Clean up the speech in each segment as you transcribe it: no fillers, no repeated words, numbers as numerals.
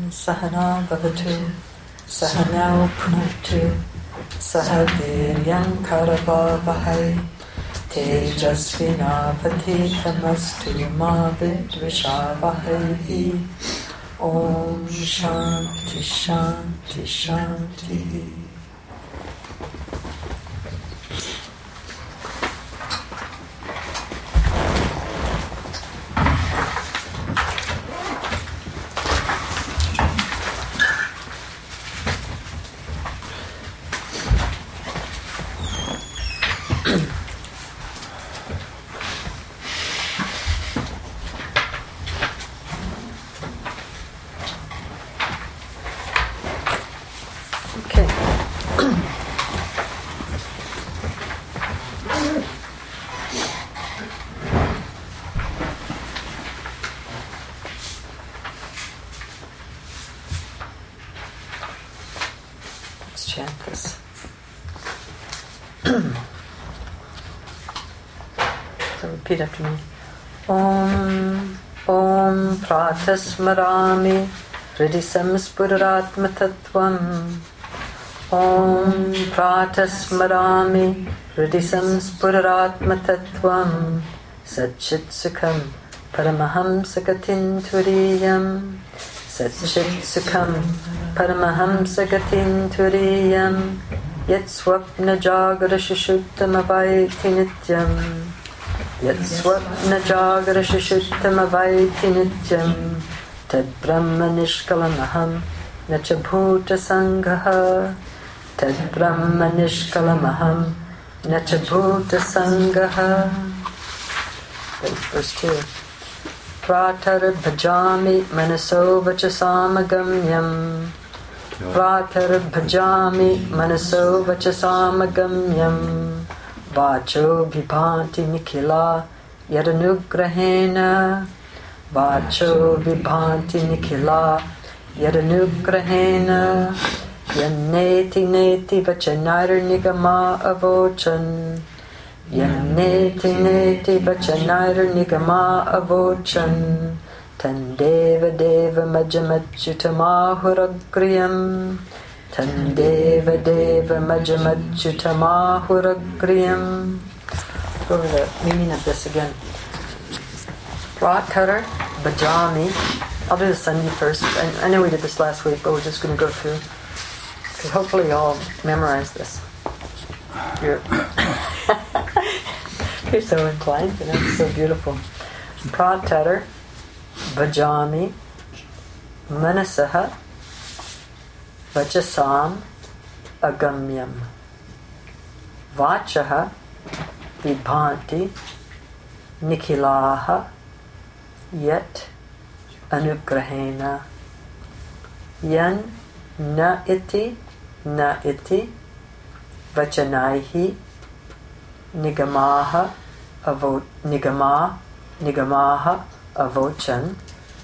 Sahana Bhavatu Sahanau Punatu Sahaviryam Karavavahai Tejasvinavadhitamastu ma vidvishavahai. Om Shanti Shanti Shanti. Repeat after me. Om Om Pratasmarami Hridisam Spuratma Tattvam. Om Pratasmarami Hridisam Spuratma Tattvam. Satchit Sukham Paramahamsagatin Turiyam. Satchit Sukham Paramahamsagatin Turiyam. Yat Swapna Jagara Shushuttamavaiti Nityam. Yat Swapna Jagara Shushuttamavaiti Nityam. Tad Brahma Nishkalamaham Nacha Bhuta Sanghaha. Tad Brahma Nishkalamaham Nacha Bhuta Sanghaha. Verse 2. Pratar bhajami manaso vachasamagamyam. Pratar bhajami manaso vachasamagamyam. Vacho vibhanti nikhila yadanugrahena. Vacho vibhanti nikhila yadanugrahena. Yaneti neti vachanair nigama avochan. Yaneti neti vachanair nigama avochan. Tandeva deva majamachyutamahuragriyam. Tandeva deva majamachyutamahuragriyam. Go over the meaning of this again. Pratar bhajami. I'll do the Sunday first. I know we did this last week, but we're just going to go through. Okay, hopefully you all memorize this. You're so inclined, and it's so beautiful. Pratar bhajami manasaha vachasam agamyam. Vachaha vibhanti nikhilaha yet anugrahena. Yan na iti vachanaihi nigamaha avochan.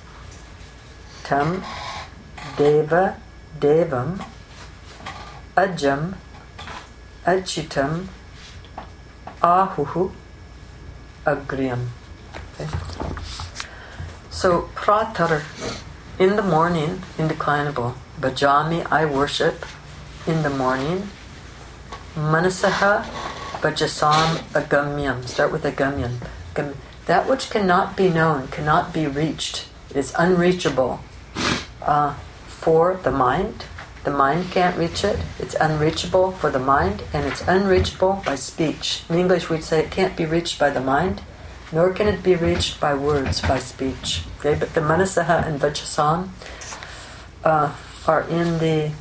Tam deva devam ajam achitam ahuhu agriyam. Okay. So pratar, in the morning, indeclinable. Bhajami, I worship in the morning. Manasaha vajasam agamyam. Start with agamyam. That which cannot be known, cannot be reached, is unreachable for the mind. The mind can't reach it. It's unreachable for the mind, and it's unreachable by speech. In English, we'd say it can't be reached by the mind, nor can it be reached by words, by speech. Okay, but the manasaha and vajasam are in the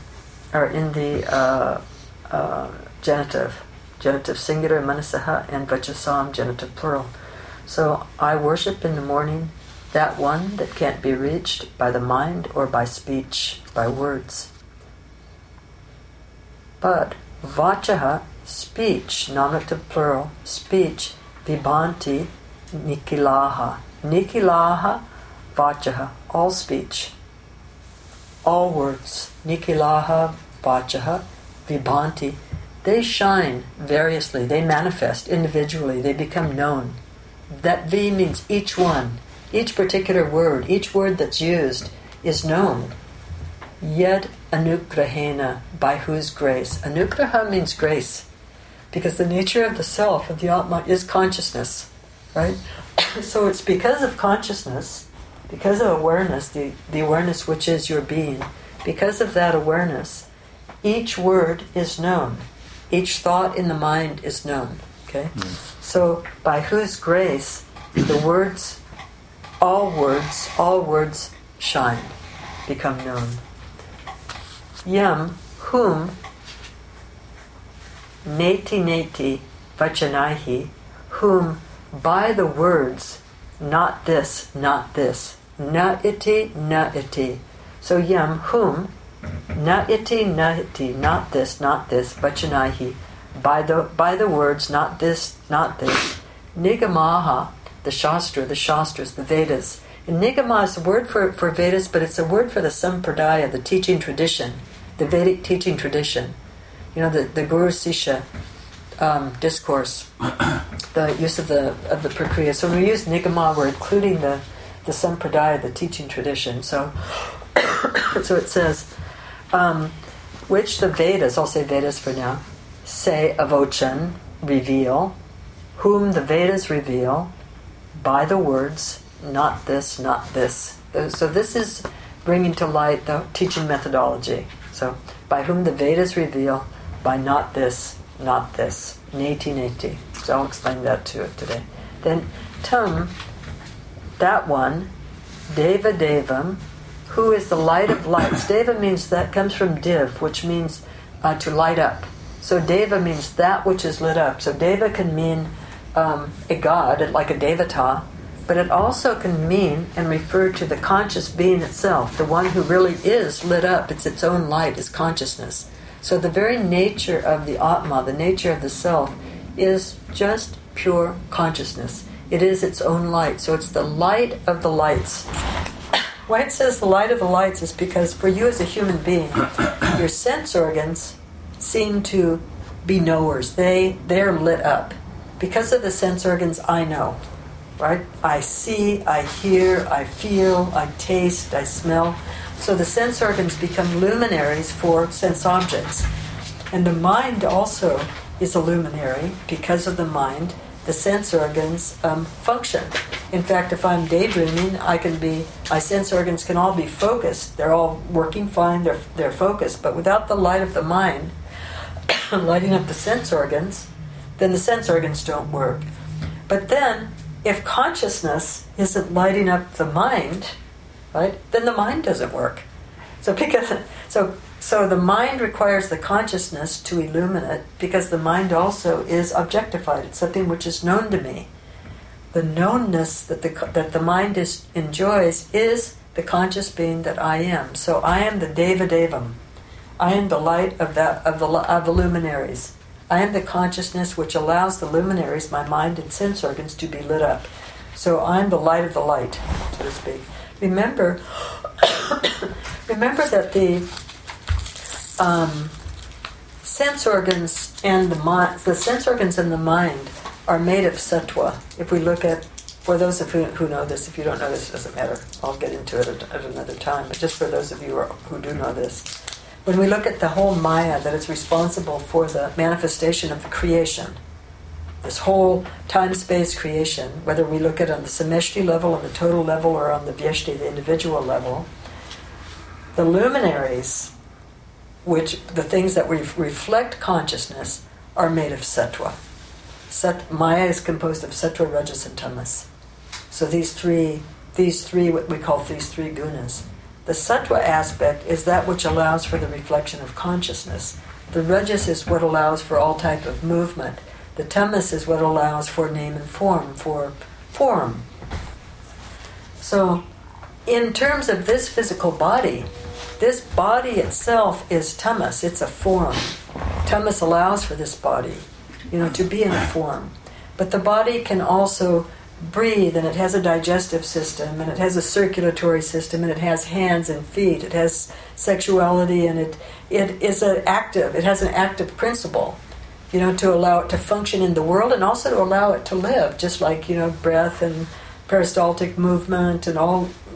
genitive singular, manasaha, and vajasam genitive plural. So I worship in the morning that one that can't be reached by the mind or by speech, by words. But vachaha, speech, nominative plural, speech, vibhanti, nikhilaha. Nikhilaha, vachaha, all speech, all words. Nikhilaha, vachaha, vibhanti. They shine variously, they manifest individually, they become known. That V means each one, each particular word, each word that's used is known Yed anugrahena, by whose grace. Anugraha means grace, because the nature of the self, of the Atma, is consciousness, right? So it's because of consciousness, because of awareness, the awareness which is your being, because of that awareness, each word is known. Each thought in the mind is known. Okay? So by whose grace the words, all words shine, become known. Yam, whom, neti vachanaihi, whom by the words, not this, na iti, so yam, whom, na iti, not this, vachanaihi, by the words, not this, nigamaha, the shastras, the Vedas. And nigama is a word for Vedas, but it's a word for the sampradaya, the teaching tradition, the Vedic teaching tradition. You know, the Guru Sisha discourse, the use of the prakriya. So when we use nigama, we're including the sampradaya, the teaching tradition. So so it says, which the Vedas, I'll say Vedas for now, say avochan, reveal, whom the Vedas reveal by the words, not this. So this is bringing to light the teaching methodology. So by whom the Vedas reveal by not this, neti. So I'll explain that to it today. Then tam, that one, deva devam, who is the light of lights. Deva means, that comes from div, which means to light up. So deva means that which is lit up. So deva can mean a god, like a devata, but it also can mean and refer to the conscious being itself, the one who really is lit up. It's its own light, is consciousness. So the very nature of the Atma, the nature of the self, is just pure consciousness. It is its own light. So it's the light of the lights. Why it says the light of the lights is because for you as a human being, your sense organs seem to be knowers. They're lit up. Because of the sense organs, I know. Right? I see, I hear, I feel, I taste, I smell. So the sense organs become luminaries for sense objects. And the mind also is a luminary. Because of the mind, the sense organs function. In fact, if I'm daydreaming, my sense organs can all be focused. They're all working fine, they're focused. But without the light of the mind, lighting up the sense organs, then the sense organs don't work. But then, if consciousness isn't lighting up the mind, right, then the mind doesn't work. So the mind requires the consciousness to illuminate, because the mind also is objectified. It's something which is known to me. The knownness that the mind enjoys is the conscious being that I am. So I am the Deva Devam. I am the light of the luminaries. I am the consciousness which allows the luminaries, my mind and sense organs, to be lit up. So I'm the light of the light, so to speak. Remember that the sense organs and the mind are made of sattva. If we look at, for those of you who know this, if you don't know this, it doesn't matter. I'll get into it at another time. But just for those of you who do know this, when we look at the whole Maya that is responsible for the manifestation of the creation, this whole time-space creation, whether we look at it on the sameshti level, on the total level, or on the vyeshti, the individual level, the luminaries, the things that reflect consciousness, are made of sattva. Maya is composed of sattva, rajas, and tamas. So these three, what we call these three gunas. The sattva aspect is that which allows for the reflection of consciousness. The rajas is what allows for all type of movement. The tamas is what allows for name and form, for form. So, in terms of this physical body, this body itself is tamas. It's a form. Tamas allows for this body, to be in a form. But the body can also breathe, and it has a digestive system, and it has a circulatory system, and it has hands and feet. It has sexuality, and it has an active principle, to allow it to function in the world, and also to allow it to live, just like, breath and peristaltic movement and all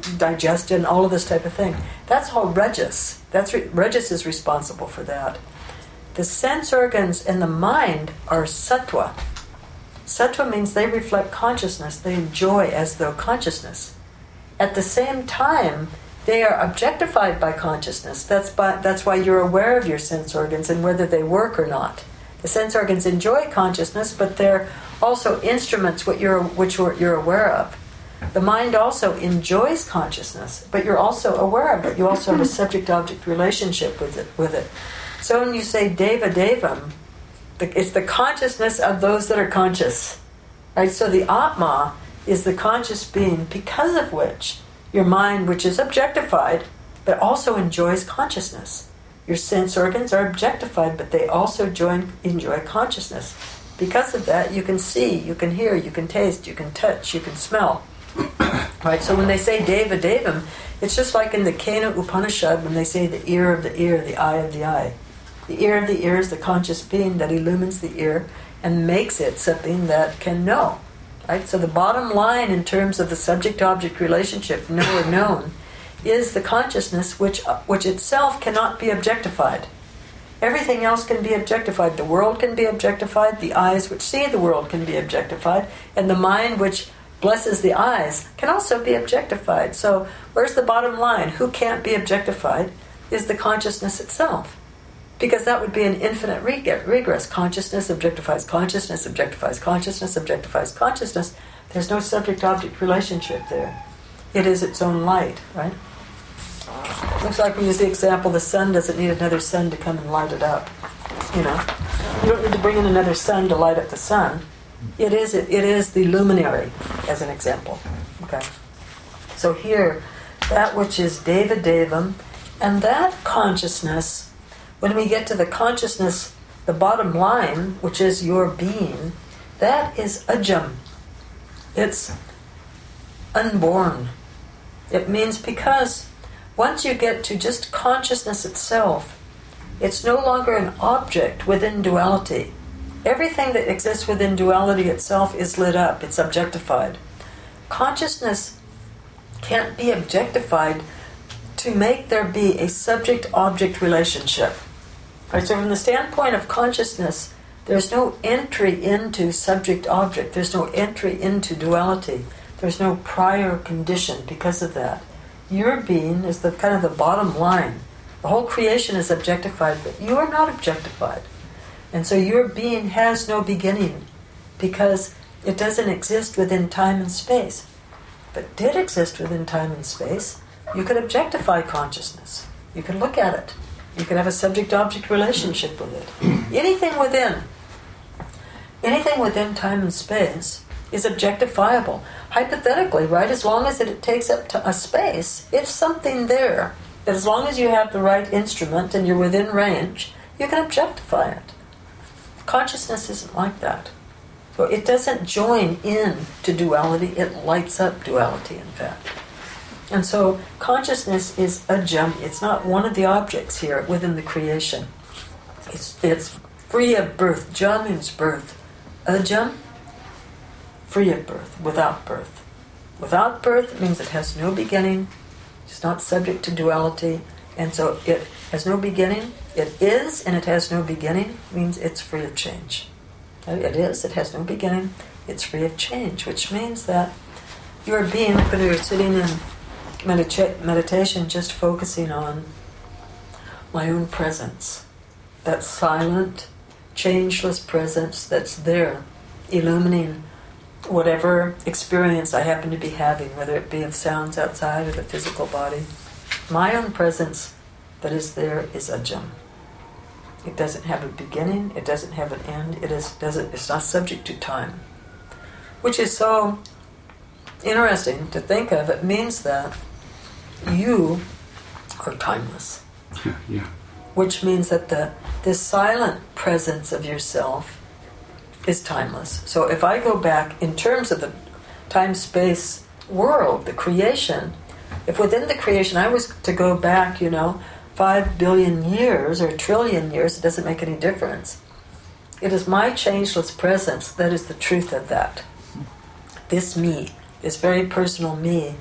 digestion, all of this type of thing. That's all Rajas. Rajas is responsible for that. The sense organs and the mind are Sattva. Sattva means they reflect consciousness. They enjoy as though consciousness. At the same time, they are objectified by consciousness. That's why you're aware of your sense organs and whether they work or not. The sense organs enjoy consciousness, but they're also instruments which you're aware of. The mind also enjoys consciousness, but you're also aware of it. You also have a subject-object relationship with it. So when you say Deva Devam, it's the consciousness of those that are conscious. Right? So the Atma is the conscious being because of which your mind, which is objectified, but also enjoys consciousness. Your sense organs are objectified, but they also enjoy consciousness. Because of that, you can see, you can hear, you can taste, you can touch, you can smell. Right? So when they say Deva Devam, it's just like in the Kena Upanishad when they say the ear of the ear, the eye of the eye. The ear of the ear is the conscious being that illumines the ear and makes it something that can know. Right? So the bottom line in terms of the subject-object relationship, know or known, is the consciousness which itself cannot be objectified. Everything else can be objectified. The world can be objectified, the eyes which see the world can be objectified, and the mind which blesses the eyes can also be objectified. So where's the bottom line? Who can't be objectified is the consciousness itself. Because that would be an infinite regress. Consciousness objectifies consciousness, objectifies consciousness, objectifies consciousness. There's no subject-object relationship there. It is its own light, right? Looks like we use the example, the sun doesn't need another sun to come and light it up. You don't need to bring in another sun to light up the sun. It is the luminary, as an example. Okay. So here, that which is Deva Devam, and that consciousness, when we get to the consciousness, the bottom line, which is your being, that is Ajam. It's unborn. It means because once you get to just consciousness itself, it's no longer an object within duality. Everything that exists within duality itself is lit up, it's objectified. Consciousness can't be objectified to make there be a subject-object relationship. Right, so from the standpoint of consciousness, there's no entry into subject-object, there's no entry into duality, there's no prior condition because of that. Your being is the kind of the bottom line. The whole creation is objectified, but you are not objectified. And so your being has no beginning because it doesn't exist within time and space. If it did exist within time and space, you could objectify consciousness. You could look at it. You could have a subject-object relationship with it. Anything within time and space is objectifiable. Hypothetically, right, as long as it takes up a space, if something there, that as long as you have the right instrument and you're within range, you can objectify it. Consciousness isn't like that. So it doesn't join in to duality, it lights up duality, in fact. And so consciousness is Ajam. It's not one of the objects here within the creation. It's free of birth. Jam means birth. Ajam, free of birth, without birth. Without birth means it has no beginning. It's not subject to duality. And so it has no beginning. It is and it has no beginning means it's free of change. It is, it has no beginning, it's free of change, which means that your being, when you're sitting in meditation, just focusing on my own presence, that silent, changeless presence that's there, illumining whatever experience I happen to be having, whether it be of sounds outside or the physical body. My own presence that is there is Ajam. It doesn't have a beginning, it doesn't have an end, it's not subject to time. Which is so interesting to think of. It means that you are timeless. Yeah. Which means that this silent presence of yourself is timeless. So if I go back in terms of the time-space world, the creation, if within the creation I was to go back, 5 billion years or a trillion years, it doesn't make any difference. It is my changeless presence that is the truth of that. This me, this very personal me,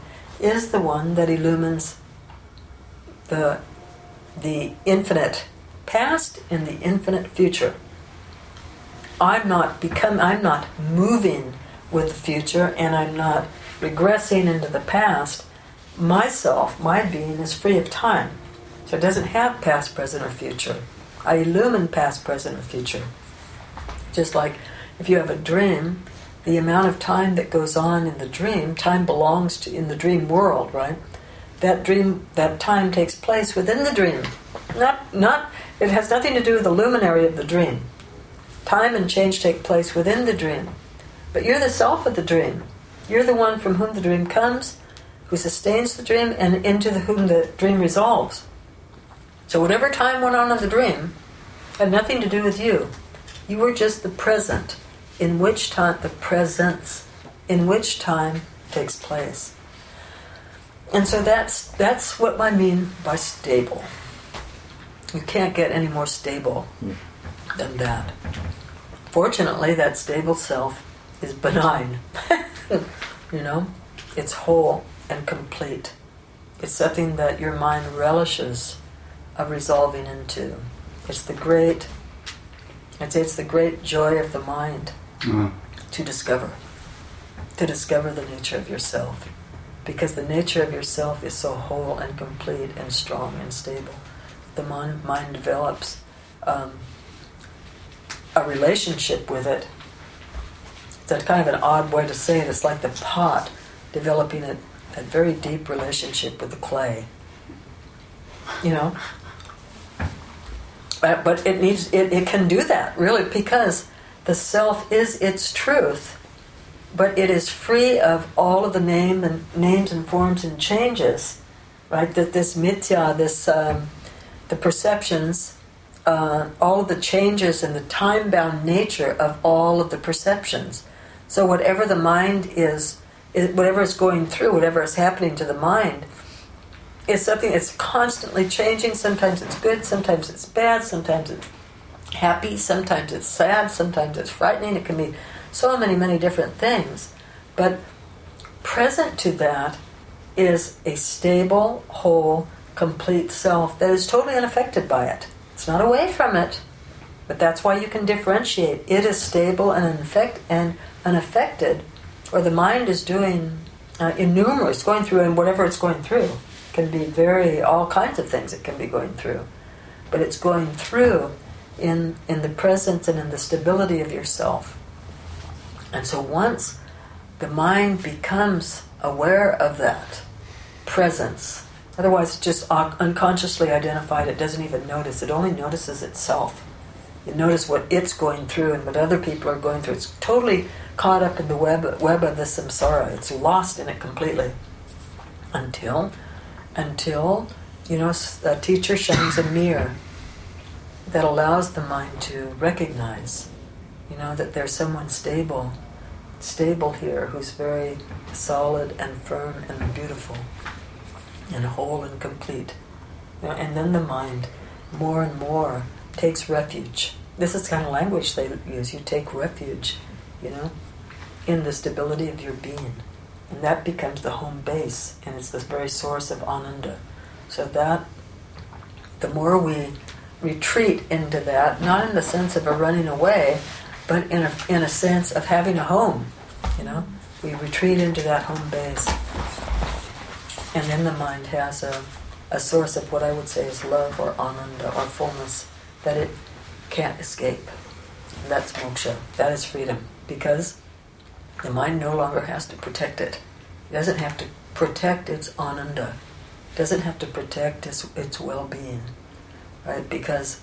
is the one that illumines the infinite past and the infinite future. I'm not moving with the future, and I'm not regressing into the past. Myself, my being, is free of time. So it doesn't have past, present, or future. I illumine past, present, or future. Just like if you have a dream, the amount of time that goes on in the dream, time belongs to in the dream world, right? That time takes place within the dream. It has nothing to do with the luminary of the dream. Time and change take place within the dream. But you're the self of the dream. You're the one from whom the dream comes, who sustains the dream, and into whom the dream resolves. So whatever time went on in the dream had nothing to do with you. You were just the present, in which time the presence, in which time takes place. And so that's what I mean by stable. You can't get any more stable than that. Fortunately, that stable self is benign. It's whole and complete. It's something that your mind relishes of resolving into. It's the great joy of the mind to discover the nature of yourself. Because the nature of yourself is so whole and complete and strong and stable. The mind develops a relationship with it. It's kind of an odd way to say it. It's like the pot developing a very deep relationship with the clay. But it can do that, really, because the self is its truth, but it is free of all of the names and forms and changes, right? That this mithya, the perceptions, all of the changes and the time-bound nature of all of the perceptions. So whatever the mind is whatever is going through, whatever is happening to the mind, is something that's constantly changing. Sometimes it's good, sometimes it's bad, sometimes it's happy, sometimes it's sad, sometimes it's frightening. It can be so many different things. But present to that is a stable, whole, complete self that is totally unaffected by it. It's not away from it, but that's why you can differentiate. It is stable and unaffected, or the mind is doing innumerable. It's going through, and whatever it's going through can be all kinds of things it can be going through. But it's going through in the presence and in the stability of yourself. And so once the mind becomes aware of that presence, otherwise it's just unconsciously identified, it doesn't even notice, it only notices itself. You notice what it's going through and what other people are going through. It's totally caught up in the web of the samsara. It's lost in it completely. Until a teacher shines a mirror that allows the mind to recognize, that there's someone stable here who's very solid and firm and beautiful and whole and complete. And then the mind more and more takes refuge. This is the kind of language they use. You take refuge, in the stability of your being. And that becomes the home base, and it's the very source of ananda. So that, the more we retreat into that, not in the sense of a running away, but in a sense of having a home, we retreat into that home base. And then the mind has a source of what I would say is love or ananda or fullness that it can't escape. And that's moksha. That is freedom. Because the mind no longer has to protect it. It doesn't have to protect its ananda. It doesn't have to protect its well-being. Right? Because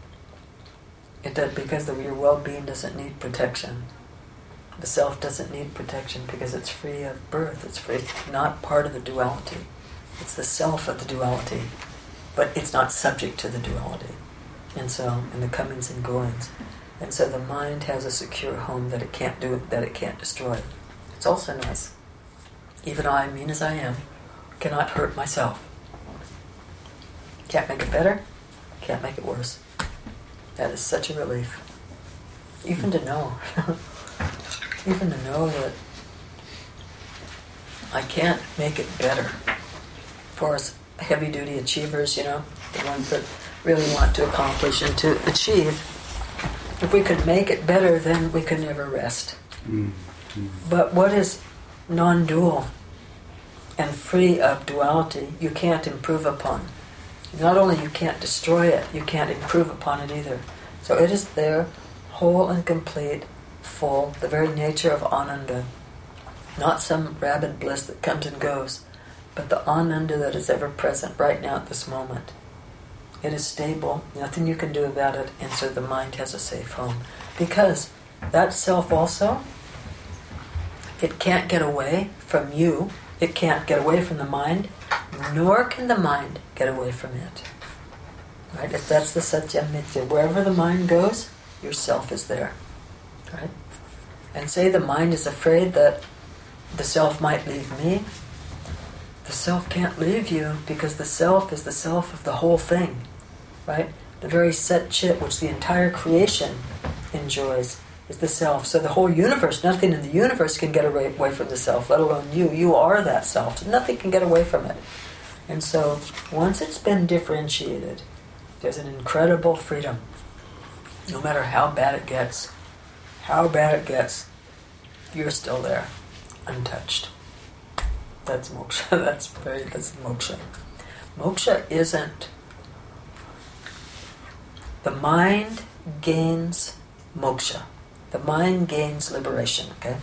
your well-being doesn't need protection. The self doesn't need protection because it's free of birth. It's free, not part of the duality. It's the self of the duality, but it's not subject to the duality. And so, in the comings and goings. And so the mind has a secure home that it can't destroy. It's also nice. Even I, mean as I am, cannot hurt myself. Can't make it better, can't make it worse. That is such a relief. Even to know that I can't make it better. For us heavy-duty achievers, the ones that really want to accomplish and to achieve, if we could make it better, then we could never rest. Mm-hmm. But what is non-dual and free of duality, you can't improve upon. Not only you can't destroy it, you can't improve upon it either. So it is there, whole and complete, full, the very nature of Ananda. Not some rabid bliss that comes and goes, but the Ananda that is ever present right now at this moment. It is stable, nothing you can do about it, and so the mind has a safe home. Because that self also, it can't get away from you, it can't get away from the mind, nor can the mind get away from it. Right? If that's the Satya Mithya, wherever the mind goes, your self is there. Right? And say the mind is afraid that the self might leave me. The self can't leave you because the self is the self of the whole thing. Right? The very Sat Chit which the entire creation enjoys is the self. So the whole universe, nothing in the universe can get away from the self, let alone you. You are that self. So nothing can get away from it. And so once it's been differentiated, there's an incredible freedom. No matter how bad it gets, you're still there, untouched. That's moksha. That's moksha. Moksha isn't. The mind gains moksha. The mind gains liberation, okay?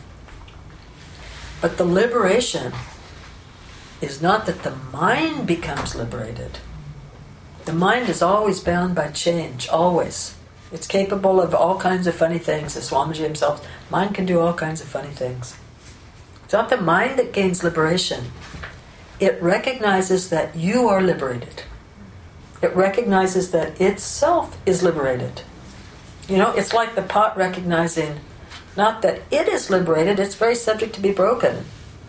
But the liberation is not that the mind becomes liberated. The mind is always bound by change, always. It's capable of all kinds of funny things, as Swamiji himself. Mind can do all kinds of funny things. It's not the mind that gains liberation. It recognizes that you are liberated. It recognizes that itself is liberated. It's like the pot recognizing not that it is liberated, it's very subject to be broken,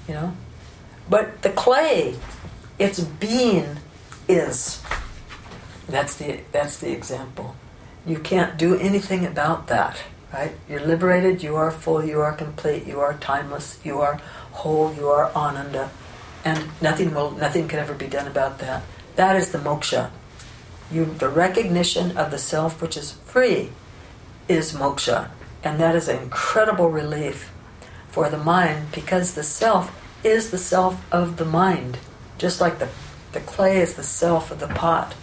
But the clay, its being is. That's the example. You can't do anything about that, right? You're liberated, you are full, you are complete, you are timeless, you are whole, you are Ananda, and nothing can ever be done about that. That is the moksha. The recognition of the self which is free is moksha, and that is an incredible relief for the mind, because the self is the self of the mind, just like the clay is the self of the pot.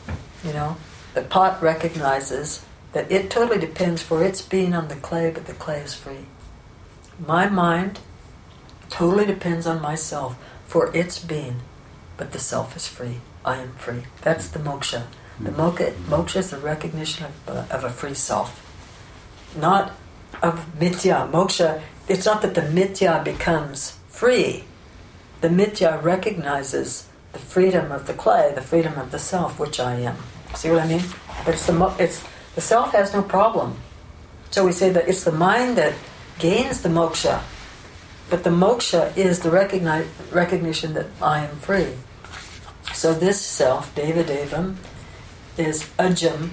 The pot recognizes that it totally depends for its being on the clay, but the clay is free. My mind totally depends on myself for its being, but the self is free. I am free. That's the moksha. The moksha is the recognition of a free self, not of mithya. Moksha, it's not that the mithya becomes free. The mithya recognizes the freedom of the clay, the freedom of the self, which I am. See what I mean? But the self has no problem. So we say that it's the mind that gains the moksha, but the moksha is the recognition that I am free. So this self, Devadevam, is ajam,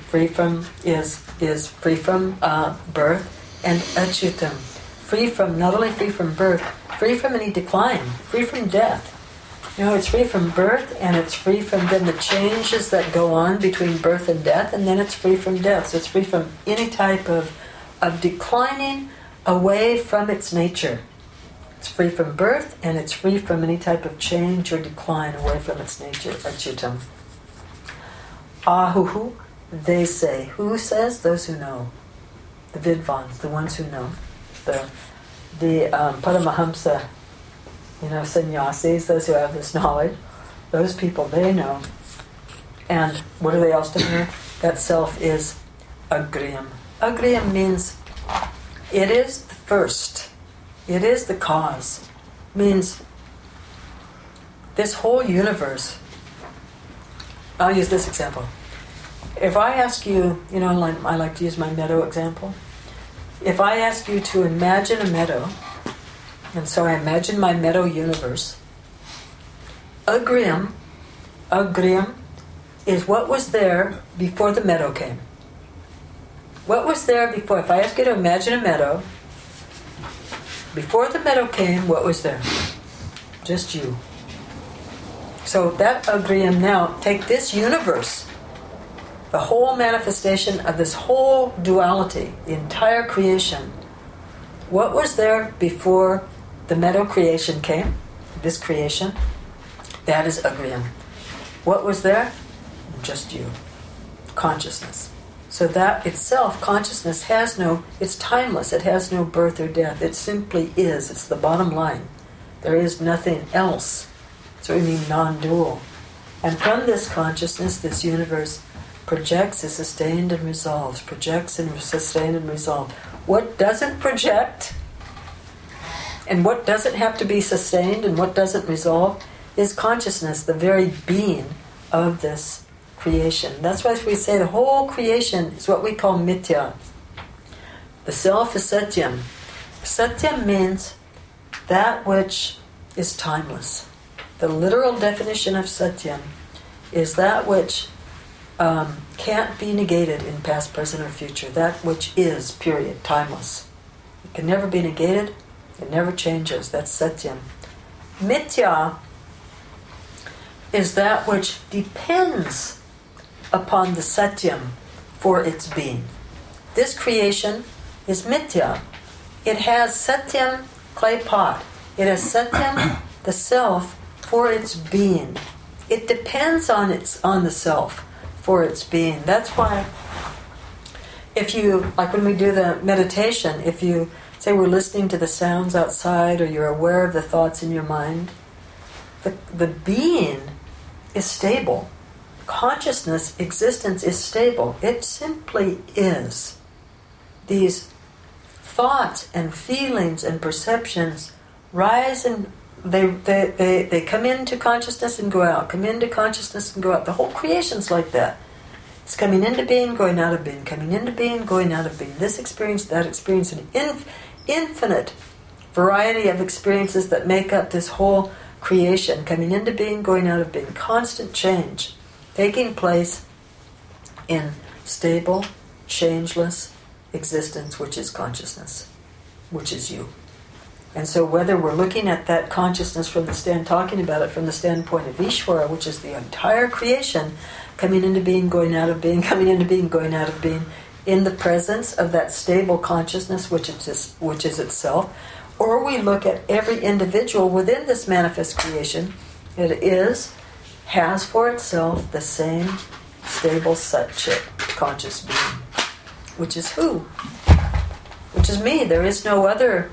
is free from birth, and achyutam, not only free from birth, free from any decline, free from death. It's free from birth, and it's free from then the changes that go on between birth and death, and then it's free from death. So it's free from any type of declining away from its nature. It's free from birth, and it's free from any type of change or decline away from its nature. Achyutam. Ahuhu, they say. Who says? Those who know. The Vidvans, the ones who know. The Paramahamsa, sannyasis, those who have this knowledge, those people, they know. And what are they also to know? That self is agriyam. Agriyam means it is the first. It is the cause. Means this whole universe. I'll use this example. If I ask you, I like to use my meadow example. If I ask you to imagine a meadow, and so I imagine my meadow universe, agriyam is what was there before the meadow came. What was there before? If I ask you to imagine a meadow, before the meadow came, what was there? just you. So that Agriam now, take this universe, the whole manifestation of this whole duality, the entire creation. What was there before the meadow creation came? This creation, that is Agriam. What was there? Just you. Consciousness. So that itself, consciousness has no, it's timeless, it has no birth or death. It simply is. It's the bottom line. There is nothing else. So we mean non-dual. And from this consciousness, this universe projects, is sustained and resolves. Projects and sustained and resolved. What doesn't project and what doesn't have to be sustained and what doesn't resolve is consciousness, the very being of this creation. That's why we say the whole creation is what we call mithya. The self is satyam. Satyam means that which is timeless. The literal definition of satyam is that which can't be negated in past, present, or future. That which is, period, timeless. It can never be negated. It never changes. That's satyam. Mithya is that which depends upon the satyam for its being. This creation is mithya. It has satyam, clay pot. It has satyam, the self, for its being. It depends on the self for its being. That's why if you, like when we do the meditation, if you say we're listening to the sounds outside or you're aware of the thoughts in your mind, the being is stable. Consciousness, existence is stable. It simply is. These thoughts and feelings and perceptions rise and they come into consciousness and go out, come into consciousness and go out. The whole creation's like that. It's coming into being, going out of being, coming into being, going out of being. This experience, that experience, an infinite variety of experiences that make up this whole creation, coming into being, going out of being. Constant change taking place in stable, changeless existence, which is consciousness, which is you. And so whether we're looking at that consciousness talking about it from the standpoint of Ishvara, which is the entire creation, coming into being, going out of being, coming into being, going out of being, in the presence of that stable consciousness which is itself, or we look at every individual within this manifest creation, it has for itself the same stable Sat-Chit conscious being, which is who? Which is me. There is no other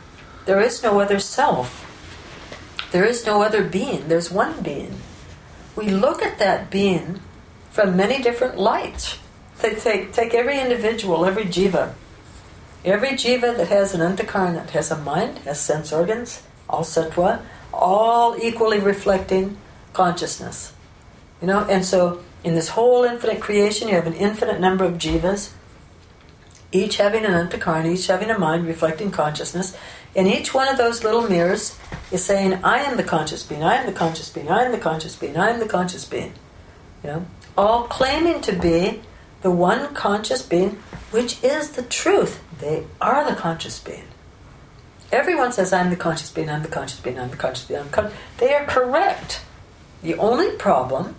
self. There is no other being. There's one being. We look at that being from many different lights. Take every individual, every jiva. Every jiva that has an antakarna, has a mind, has sense organs, all sattva, all equally reflecting consciousness. And so in this whole infinite creation, you have an infinite number of jivas, each having an antakarna, each having a mind reflecting consciousness, and each one of those little mirrors is saying, I am the conscious being, I am the conscious being, I am the conscious being, I am the conscious being. All claiming to be the one conscious being, which is the truth. They are the conscious being. Everyone says, I'm the conscious being, I'm the conscious being, I'm the conscious being, They are correct. The only problem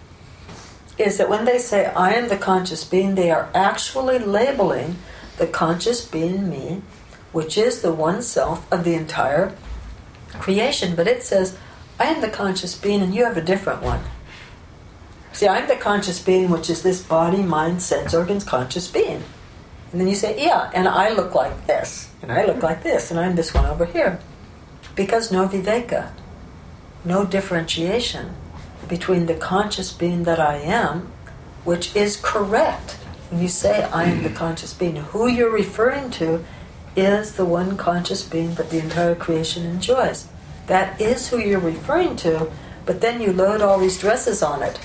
is that when they say, I am the conscious being, they are actually labeling the conscious being me, which is the one self of the entire creation. But it says, I am the conscious being and you have a different one. See, I'm the conscious being, which is this body, mind, sense organs, conscious being. And then you say, yeah, and I look like this, and I look like this, and I'm this one over here. Because no viveka, no differentiation between the conscious being that I am, which is correct. When you say, I am the conscious being, who you're referring to is the one conscious being that the entire creation enjoys. That is who you're referring to, but then you load all these dresses on it.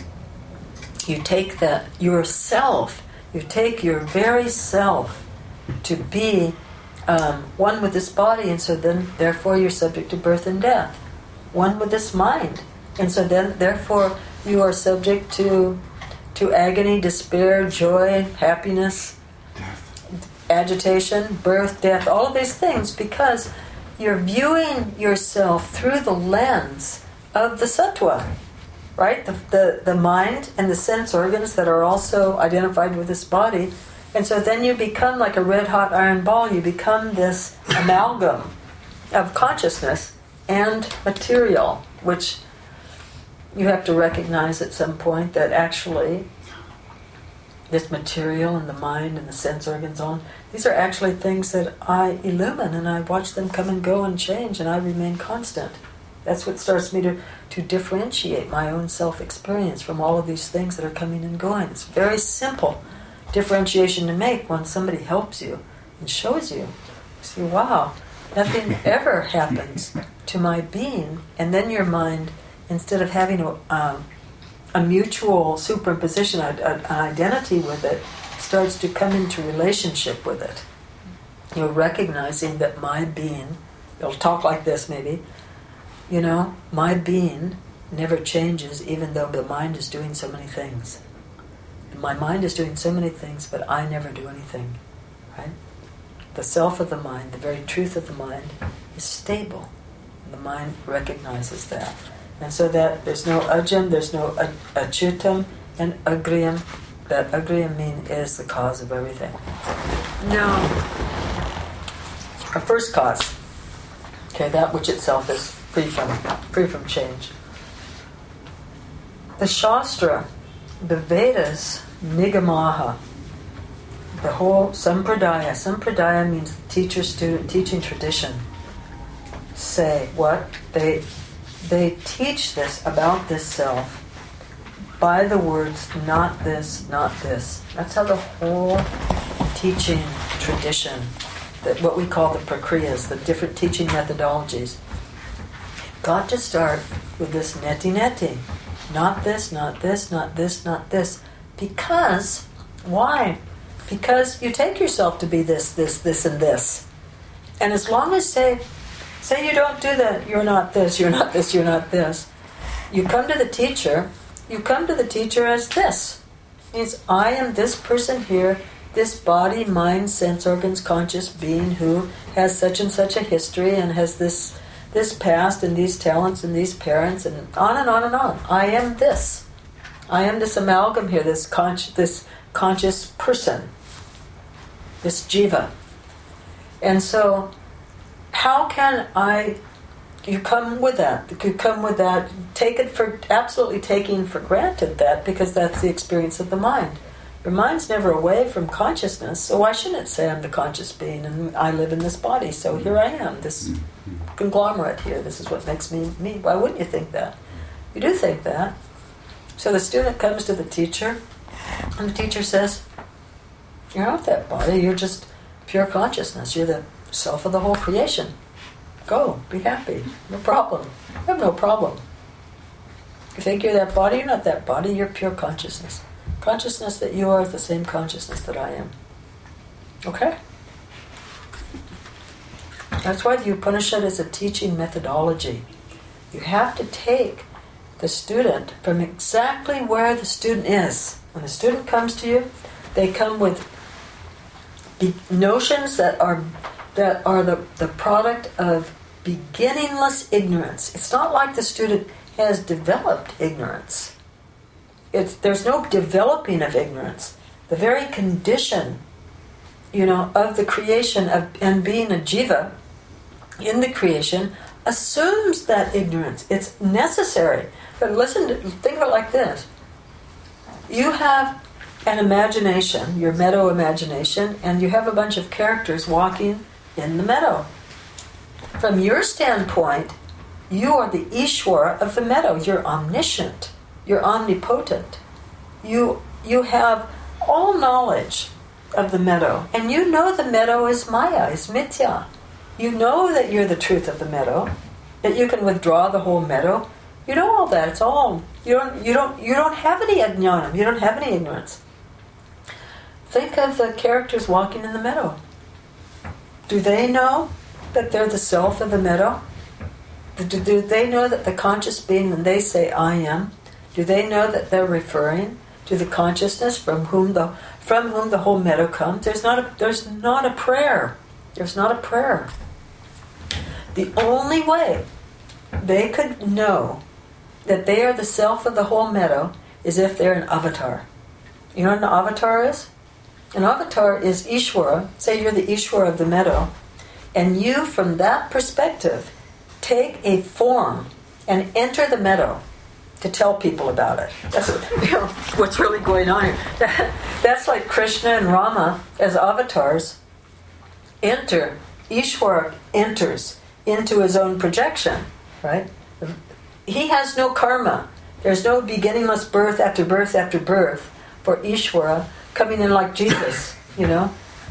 You take yourself, you take your very self to be one with this body, and so then, therefore, you're subject to birth and death. One with this mind, and so then, therefore, you are subject to agony, despair, joy, happiness, agitation, birth, death, all of these things, because you're viewing yourself through the lens of the sattva, right? The mind and the sense organs that are also identified with this body. And so then you become like a red-hot iron ball. You become this amalgam of consciousness and material, which you have to recognize at some point that actually this material and the mind and the sense organs these are actually things that I illumine, and I watch them come and go and change, and I remain constant. That's what starts me to differentiate my own self-experience from all of these things that are coming and going. It's very simple differentiation to make when somebody helps you and shows you. You see, wow, nothing ever happens to my being, and then your mind, instead of having a mutual superimposition, an identity with it, starts to come into relationship with it. You're recognizing that my being, it'll talk like this maybe, my being never changes even though the mind is doing so many things. My mind is doing so many things, but I never do anything, right? The self of the mind, the very truth of the mind, is stable. And the mind recognizes that. And so that there's no ajam, there's no achyutam, and agriyam. That agriyam mean is the cause of everything. Now, our first cause, that which itself is free from change. The Shastra, the Vedas, Nigamaha, the whole Sampradaya means teacher-student teaching tradition, say what? They teach this about this self by the words, not this, not this. That's how the whole teaching tradition, that what we call the prakriyas, the different teaching methodologies, got to start with this neti. Not this, not this, not this, not this. Because, why? Because you take yourself to be this, this, and this. And as long as, say you don't do that, you're not this, you're not this, you're not this. You come to the teacher as this. It means I am this person here, this body, mind, sense organs, conscious being who has such and such a history and has this past and these talents and these parents and on and on and on. I am this. I am this amalgam here, this conscious person, this jiva. And so, how can you come with that? Absolutely taking for granted that, because that's the experience of the mind. Your mind's never away from consciousness, so why shouldn't it say I'm the conscious being and I live in this body, so here I am, this conglomerate here, this is what makes me me. Why wouldn't you think that? You do think that. So the student comes to the teacher, and the teacher says, you're not that body, you're just pure consciousness, you're the self of the whole creation. Go, be happy, no problem. You have no problem. You think you're that body, you're not that body, you're pure consciousness. Consciousness that you are the same consciousness that I am. Okay? That's why the Upanishad is a teaching methodology. You have to take the student from exactly where the student is. When the student comes to you, they come with notions that are the product of beginningless ignorance. It's not like the student has developed ignorance. There's no developing of ignorance. The very condition, of the creation and being a jiva in the creation assumes that ignorance. It's necessary. But think of it like this. You have an imagination, your meadow imagination, and you have a bunch of characters walking in the meadow. From your standpoint, you are the Ishwara of the meadow. You're omniscient. You're omnipotent. You have all knowledge of the meadow. And you know the meadow is Maya, is Mithya. You know that you're the truth of the meadow, that you can withdraw the whole meadow. You know all that. It's all. You don't have any ajnanam. You don't have any ignorance. Think of the characters walking in the meadow. Do they know that they're the self of the meadow? Do they know that the conscious being, when they say I am, do they know that they're referring to the consciousness from whom the whole meadow comes? There's not a prayer. There's not a prayer. The only way they could know that they are the self of the whole meadow is if they're an avatar. You know what an avatar is? An avatar is Ishvara. Say you're the Ishvara of the meadow, and you, from that perspective, take a form and enter the meadow to tell people about it. That's what's really going on here. That's like Krishna and Rama as avatars enter. Ishvara enters into his own projection, right? He has no karma. There's no beginningless birth after birth after birth for Ishvara coming in like Jesus, when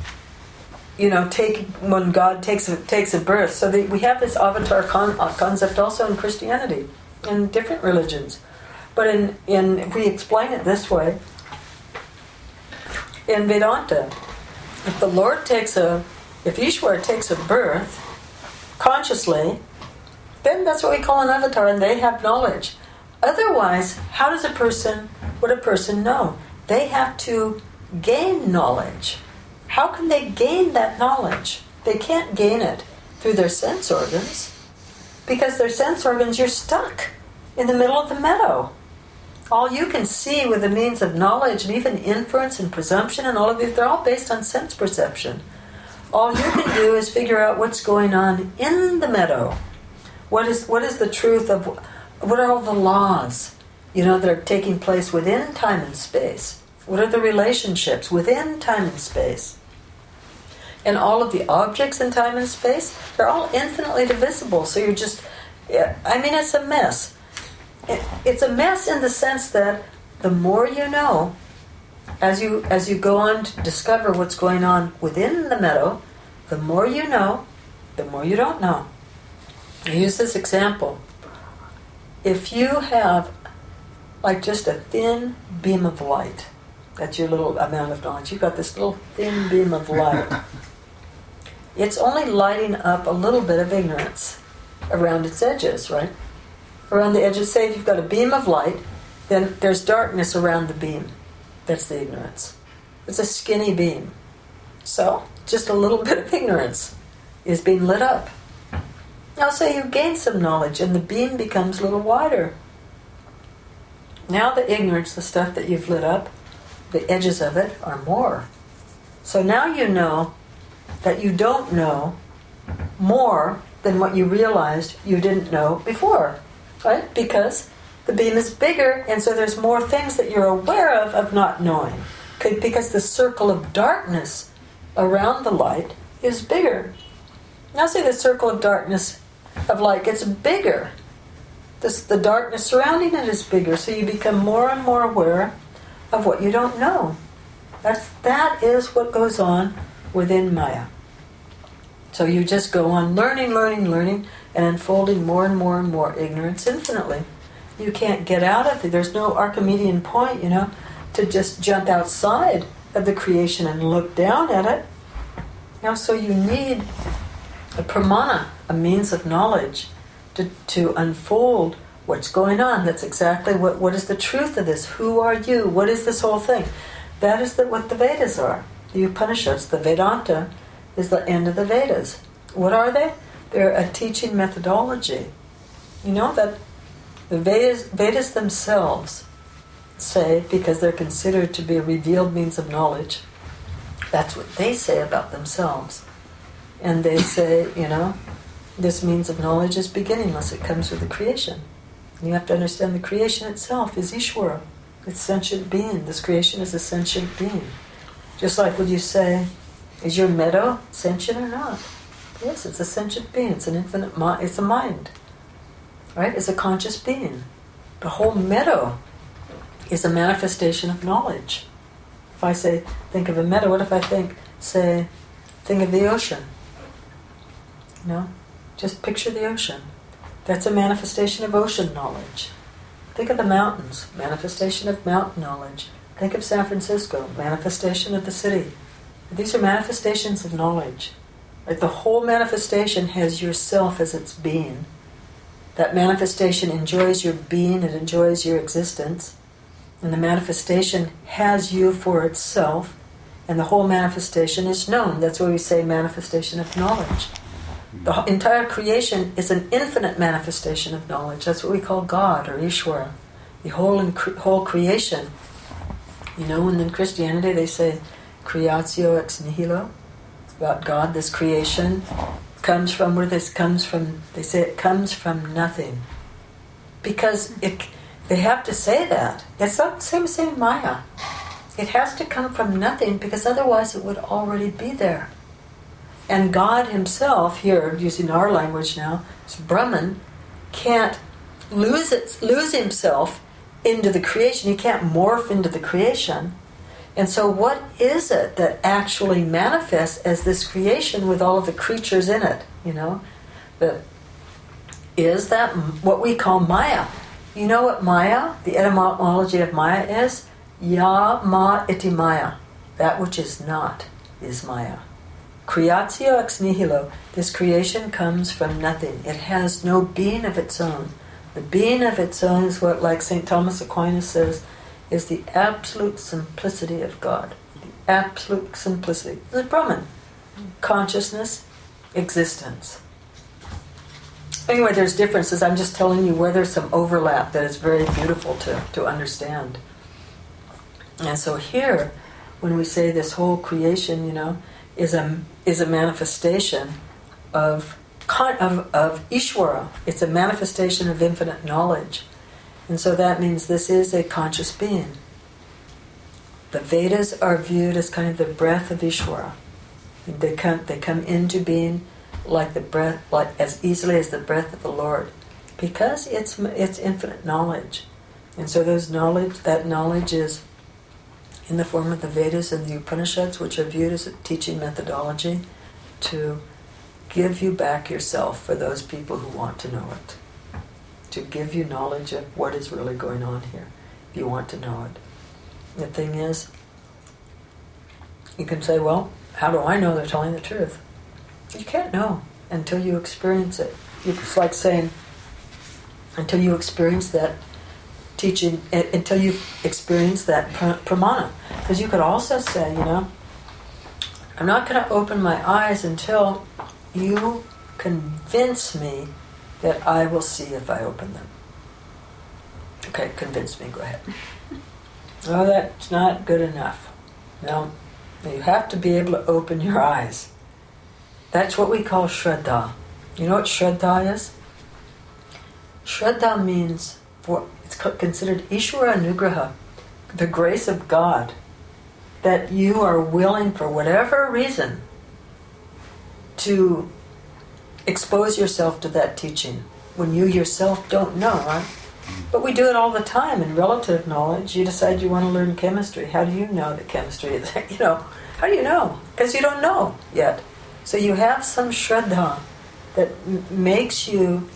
God takes a birth. So we have this avatar concept also in Christianity and different religions. But if we explain it this way, in Vedanta, if Ishvara takes a birth consciously, then that's what we call an avatar, and they have knowledge. Otherwise, how would a person know? They have to gain knowledge. How can they gain that knowledge? They can't gain it through their sense organs, because their sense organs, you're stuck in the middle of the meadow. All you can see with the means of knowledge, and even inference and presumption and all of these, they're all based on sense perception. All you can do is figure out what's going on in the meadow. What is the truth of, what are all the laws, that are taking place within time and space? What are the relationships within time and space? And all of the objects in time and space, they're all infinitely divisible. So you're just, it's a mess. It's a mess in the sense that the more you know, as you go on to discover what's going on within the meadow, the more you know, the more you don't know. I use this example. If you have like just a thin beam of light, that's your little amount of knowledge. You've got this little thin beam of light. It's only lighting up a little bit of ignorance around its edges, right? Around the edges, say if you've got a beam of light, then there's darkness around the beam. That's the ignorance. It's a skinny beam. So, just a little bit of ignorance is being lit up. Now say you gain some knowledge and the beam becomes a little wider. Now the ignorance, the stuff that you've lit up, the edges of it are more. So now you know that you don't know more than what you realized you didn't know before, right? Because the beam is bigger, and so there's more things that you're aware of not knowing. Because the circle of darkness around the light is bigger. Now say the circle of darkness of light gets bigger. The darkness surrounding it is bigger, so you become more and more aware of what you don't know. That is what goes on within Maya. So you just go on learning, and unfolding more and more and more ignorance infinitely. You can't get out of it. There's no Archimedean point, to just jump outside of the creation and look down at it. So you need a pramana, a means of knowledge, to unfold what's going on. That's exactly what is the truth of this. Who are you? What is this whole thing? That is what the Vedas are. The Upanishads, the Vedanta, is the end of the Vedas. What are they? They're a teaching methodology. That the Vedas themselves say, because they're considered to be a revealed means of knowledge, that's what they say about themselves. And they say, this means of knowledge is beginningless. It comes with the creation. And you have to understand the creation itself is Ishvara. It's sentient being. This creation is a sentient being. Just like would you say, is your meadow sentient or not? Yes, it's a sentient being. It's an infinite mind. It's a mind. Right? It's a conscious being. The whole meadow is a manifestation of knowledge. If I say, think of a meadow, what if I think of the ocean? Just picture the ocean. That's a manifestation of ocean knowledge. Think of the mountains, manifestation of mountain knowledge. Think of San Francisco, manifestation of the city. These are manifestations of knowledge. Right? The whole manifestation has yourself as its being. That manifestation enjoys your being, it enjoys your existence. And the manifestation has you for itself. And the whole manifestation is known. That's why we say manifestation of knowledge. The entire creation is an infinite manifestation of knowledge. That's what we call God or Ishvara. The whole creation. You know, and in Christianity they say, creatio ex nihilo. It's about God, this creation comes from where this comes from. They say it comes from nothing. Because they have to say that. It's not the same in Maya. It has to come from nothing because otherwise it would already be there. And God himself, here, using our language now, Brahman, can't lose himself into the creation. He can't morph into the creation. And so what is it that actually manifests as this creation with all of the creatures in it, you know? Is that what we call Maya? You know what Maya, the etymology of Maya is? Ya ma iti Maya. That which is not is Maya. Creatio ex nihilo. This creation comes from nothing. It has no being of its own. The being of its own is what, like St. Thomas Aquinas says, is the absolute simplicity of God. The absolute simplicity. The Brahman. Consciousness, existence. Anyway, there's differences. I'm just telling you where there's some overlap that is very beautiful to understand. And so here, when we say this whole creation, you know, is a manifestation of Ishvara. It's a manifestation of infinite knowledge. And so that means this is a conscious being. The Vedas are viewed as kind of the breath of Ishvara. They come into being like the breath, like as easily as the breath of the Lord, because it's infinite knowledge. And so that knowledge is in the form of the Vedas and the Upanishads, which are viewed as a teaching methodology to give you back yourself for those people who want to know it. To give you knowledge of what is really going on here. If you want to know it. The thing is, you can say, well, how do I know they're telling the truth? You can't know until you experience it. It's like saying, until you experience that teaching, until you experience that pramana. Because you could also say, you know, I'm not going to open my eyes until you convince me that I will see if I open them. Okay, convince me, go ahead. Oh, that's not good enough. No, you have to be able to open your eyes. That's what we call Shraddha. You know what Shraddha is? Shraddha means, it's considered Ishvara Anugraha, the grace of God, that you are willing for whatever reason to expose yourself to that teaching when you yourself don't know, right? But we do it all the time in relative knowledge. You decide you want to learn chemistry. How do you know that chemistry is, you know, how do you know? Because you don't know yet. So you have some Shraddha that makes you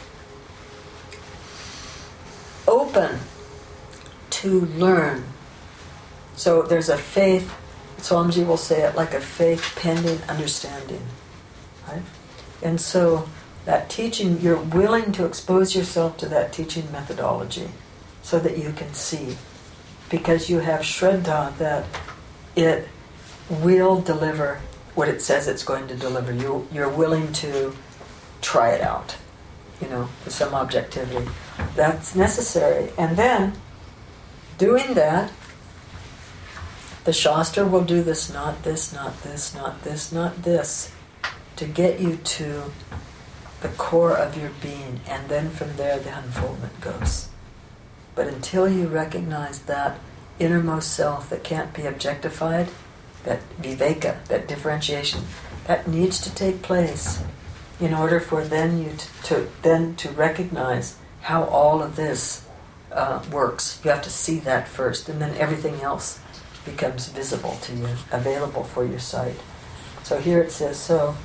open to learn. So there's a faith, Swamiji will say it, like a faith pending understanding. Right? And so that teaching, you're willing to expose yourself to that teaching methodology so that you can see. Because you have Shraddha that it will deliver what it says it's going to deliver. You're willing to try it out, you know, with some objectivity. That's necessary. And then, doing that, the Shastra will do this, not this, not this, not this, not this, to get you to the core of your being, and then from there the unfoldment goes. But until you recognize that innermost self that can't be objectified, that viveka, that differentiation, that needs to take place in order for then you to recognize how all of this works. You have to see that first, and then everything else becomes visible to you, available for your sight. So here it says, so,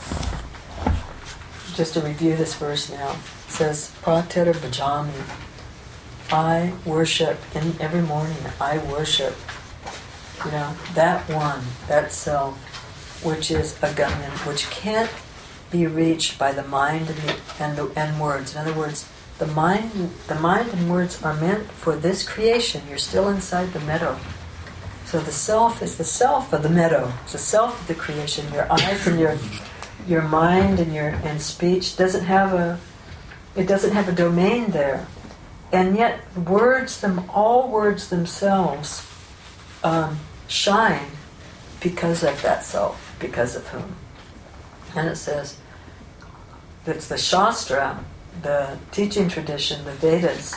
just to review this verse now, it says, Pratera bhajami, I worship, in every morning I worship, you know, that one, that self, which is agamyan, which can't be reached by the mind and words. In other words, the mind and words are meant for this creation. You're still inside the meadow. So the self is the self of the meadow. It's the self of the creation. Your eyes and your mind and speech doesn't have a domain there, and yet all words themselves shine because of that self, because of whom. And it says it's the Shastra, the teaching tradition, the Vedas,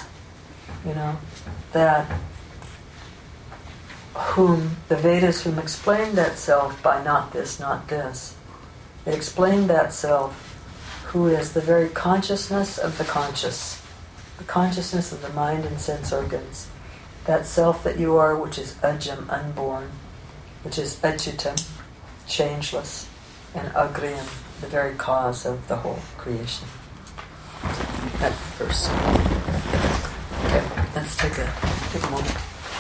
that the Vedas whom explained that self by not this, not this. They explained that self who is the very consciousness of the conscious, the consciousness of the mind and sense organs. That self that you are, which is ajam, unborn, which is achutam, changeless, and agriyam, the very cause of the whole creation. That verse. Okay, let's take a moment.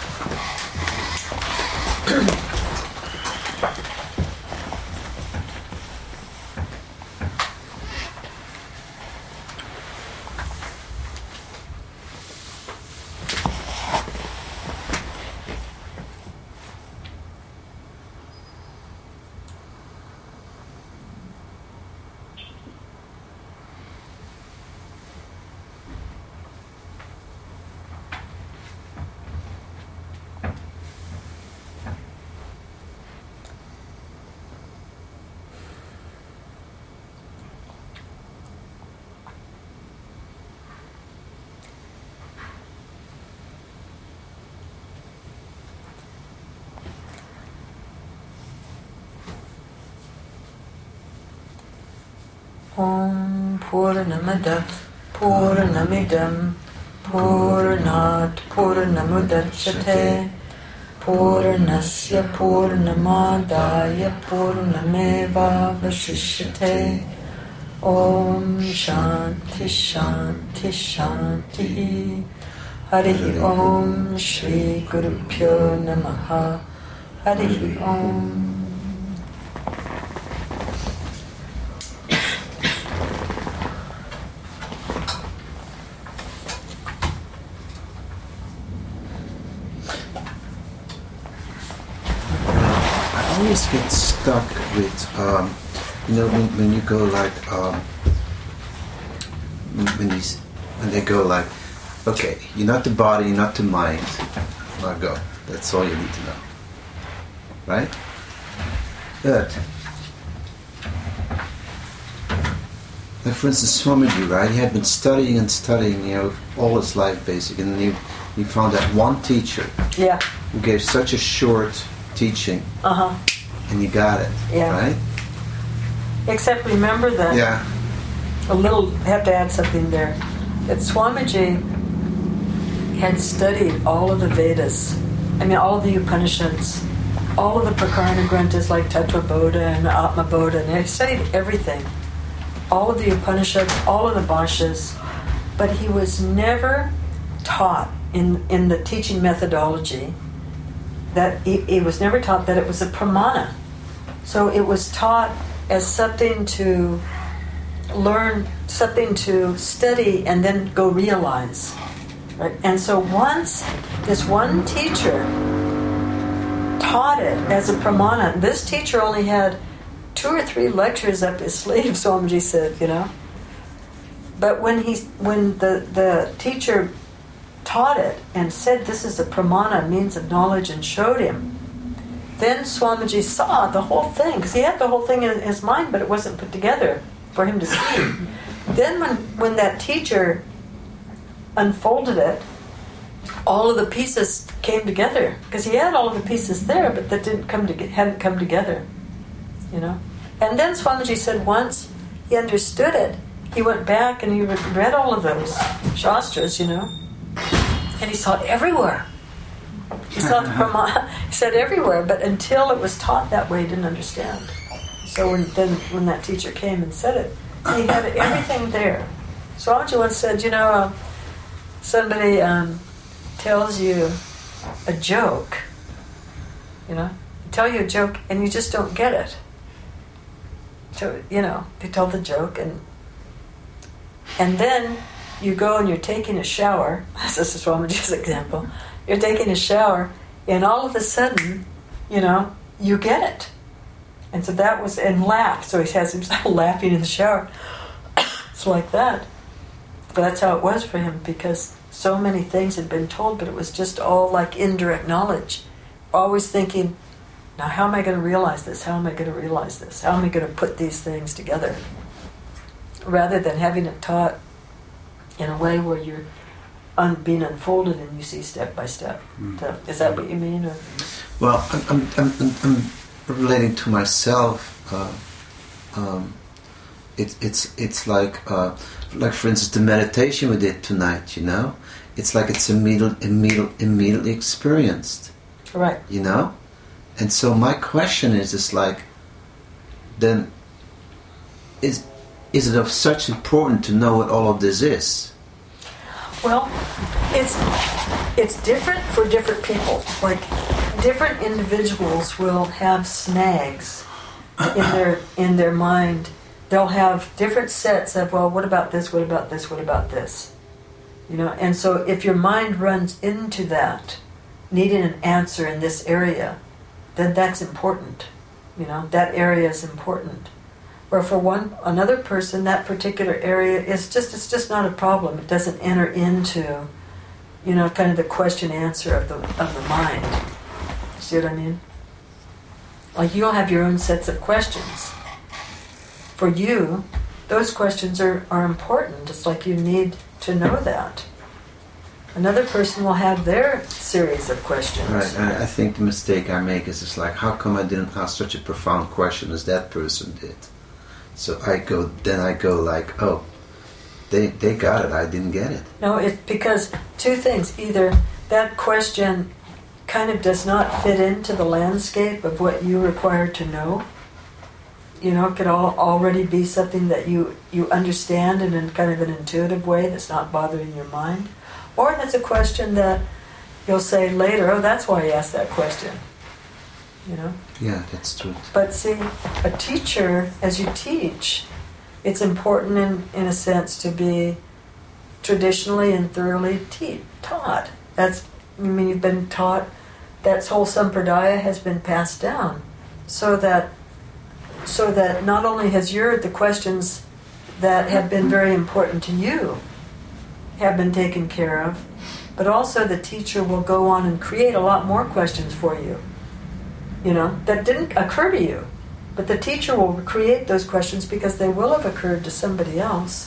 Om Purnamada Purnamidam Purnat Purnamudachyate Purnasya Purnamadaya Purnameva Vasishyate. Om Shanti Shanti Shanti. Harihi Om Shri Gurubhyo Namaha. Harihi Om. I always get stuck with, when you go like, when they go like, okay, you're not the body, you're not the mind. Now go. That's all you need to know. Right? But, like for instance, Swamiji, right? He had been studying and studying, all his life basically, and he found that one teacher who gave such a short teaching, and you got it, right? Except remember that. Have to add something there. That Swamiji had studied all of the Vedas. All of the Upanishads, all of the Prakarana Granthas like Tattva-bodha and Atma-bodha, and he had studied everything. All of the Upanishads, all of the Bhashyas, but he was never taught in the teaching methodology that it was never taught that it was a pramana. So it was taught as something to learn, something to study, and then go realize. Right? And so once this one teacher taught it as a pramana, this teacher only had 2 or 3 lectures up his sleeve, Swamiji said, But when the teacher taught it and said this is a pramana, means of knowledge, and showed him, then Swamiji saw the whole thing, because he had the whole thing in his mind, but it wasn't put together for him to see. Then when that teacher unfolded it, all of the pieces came together, because he had all of the pieces there, but that hadn't come together, And then Swamiji said once he understood it, he went back and he read all of those Shastras, and he saw it everywhere. He saw the pramana, he said everywhere, but until it was taught that way, he didn't understand. So when that teacher came and said it, he had everything there. Swamiji once said, somebody tells you a joke, tell you a joke and you just don't get it. So, they tell the joke and then you go and you're taking a shower. This is Swamiji's example. You're taking a shower and all of a sudden, you get it. And so that was, and laughed. So he has himself laughing in the shower. It's like that. But that's how it was for him, because so many things had been told, but it was just all like indirect knowledge. Always thinking, now how am I going to realize this? How am I going to realize this? How am I going to put these things together? Rather than having it taught in a way where you're being unfolded and you see step by step. So, is that what you mean? Or? Well, I'm relating to myself. It's like for instance the meditation we did tonight. It's like it's immediately experienced. Right. And so my question is like, then is it of such importance to know what all of this is? Well, it's different for different people. Like, different individuals will have snags in their mind. They'll have different sets of, well, what about this? What about this? What about this? And so if your mind runs into that, needing an answer in this area, then that's important. That area is important. Or for another person, that particular area it's just not a problem. It doesn't enter into, kind of the question answer of the mind. See what I mean? Like, you'll have your own sets of questions. For you, those questions are important. It's like you need to know that. Another person will have their series of questions. Right, and I think the mistake I make is just like, how come I didn't ask such a profound question as that person did? So I go like, oh, they got it, I didn't get it. No, it's because two things. Either that question kind of does not fit into the landscape of what you require to know. It could already be something that you understand in kind of an intuitive way that's not bothering your mind. Or that's a question that you'll say later, oh, that's why you asked that question. Yeah, that's true. But see, a teacher, as you teach, it's important in a sense to be traditionally and thoroughly taught. You've been taught, that whole sampradaya has been passed down, so that not only has the questions that have been very important to you have been taken care of, but also the teacher will go on and create a lot more questions for you, that didn't occur to you. But the teacher will create those questions because they will have occurred to somebody else,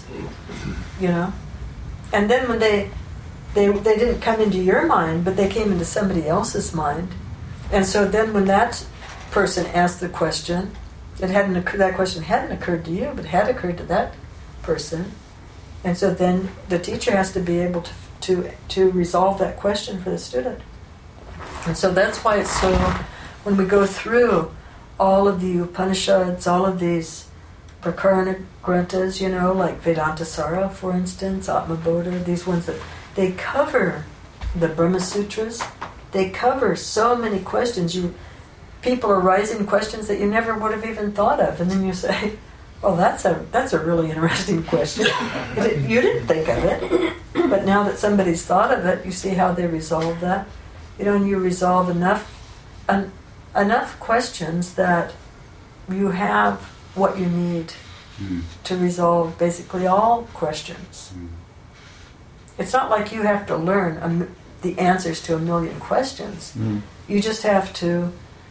And then when they didn't come into your mind, but they came into somebody else's mind. And so then when that person asked the question, that question hadn't occurred to you, but had occurred to that person. And so then the teacher has to be able to resolve that question for the student. And so that's why it's so, when we go through all of the Upanishads, all of these Prakarana Granthas, like Vedanta Sara, for instance, Atmabodha, these ones that they cover the Brahma Sutras, they cover so many questions. People are raising questions that you never would have even thought of, and then you say, well, that's a really interesting question. You didn't think of it, but now that somebody's thought of it, you see how they resolve that. And you resolve enough questions that you have what you need to resolve basically all questions. It's not like you have to learn the answers to a million questions. You just have to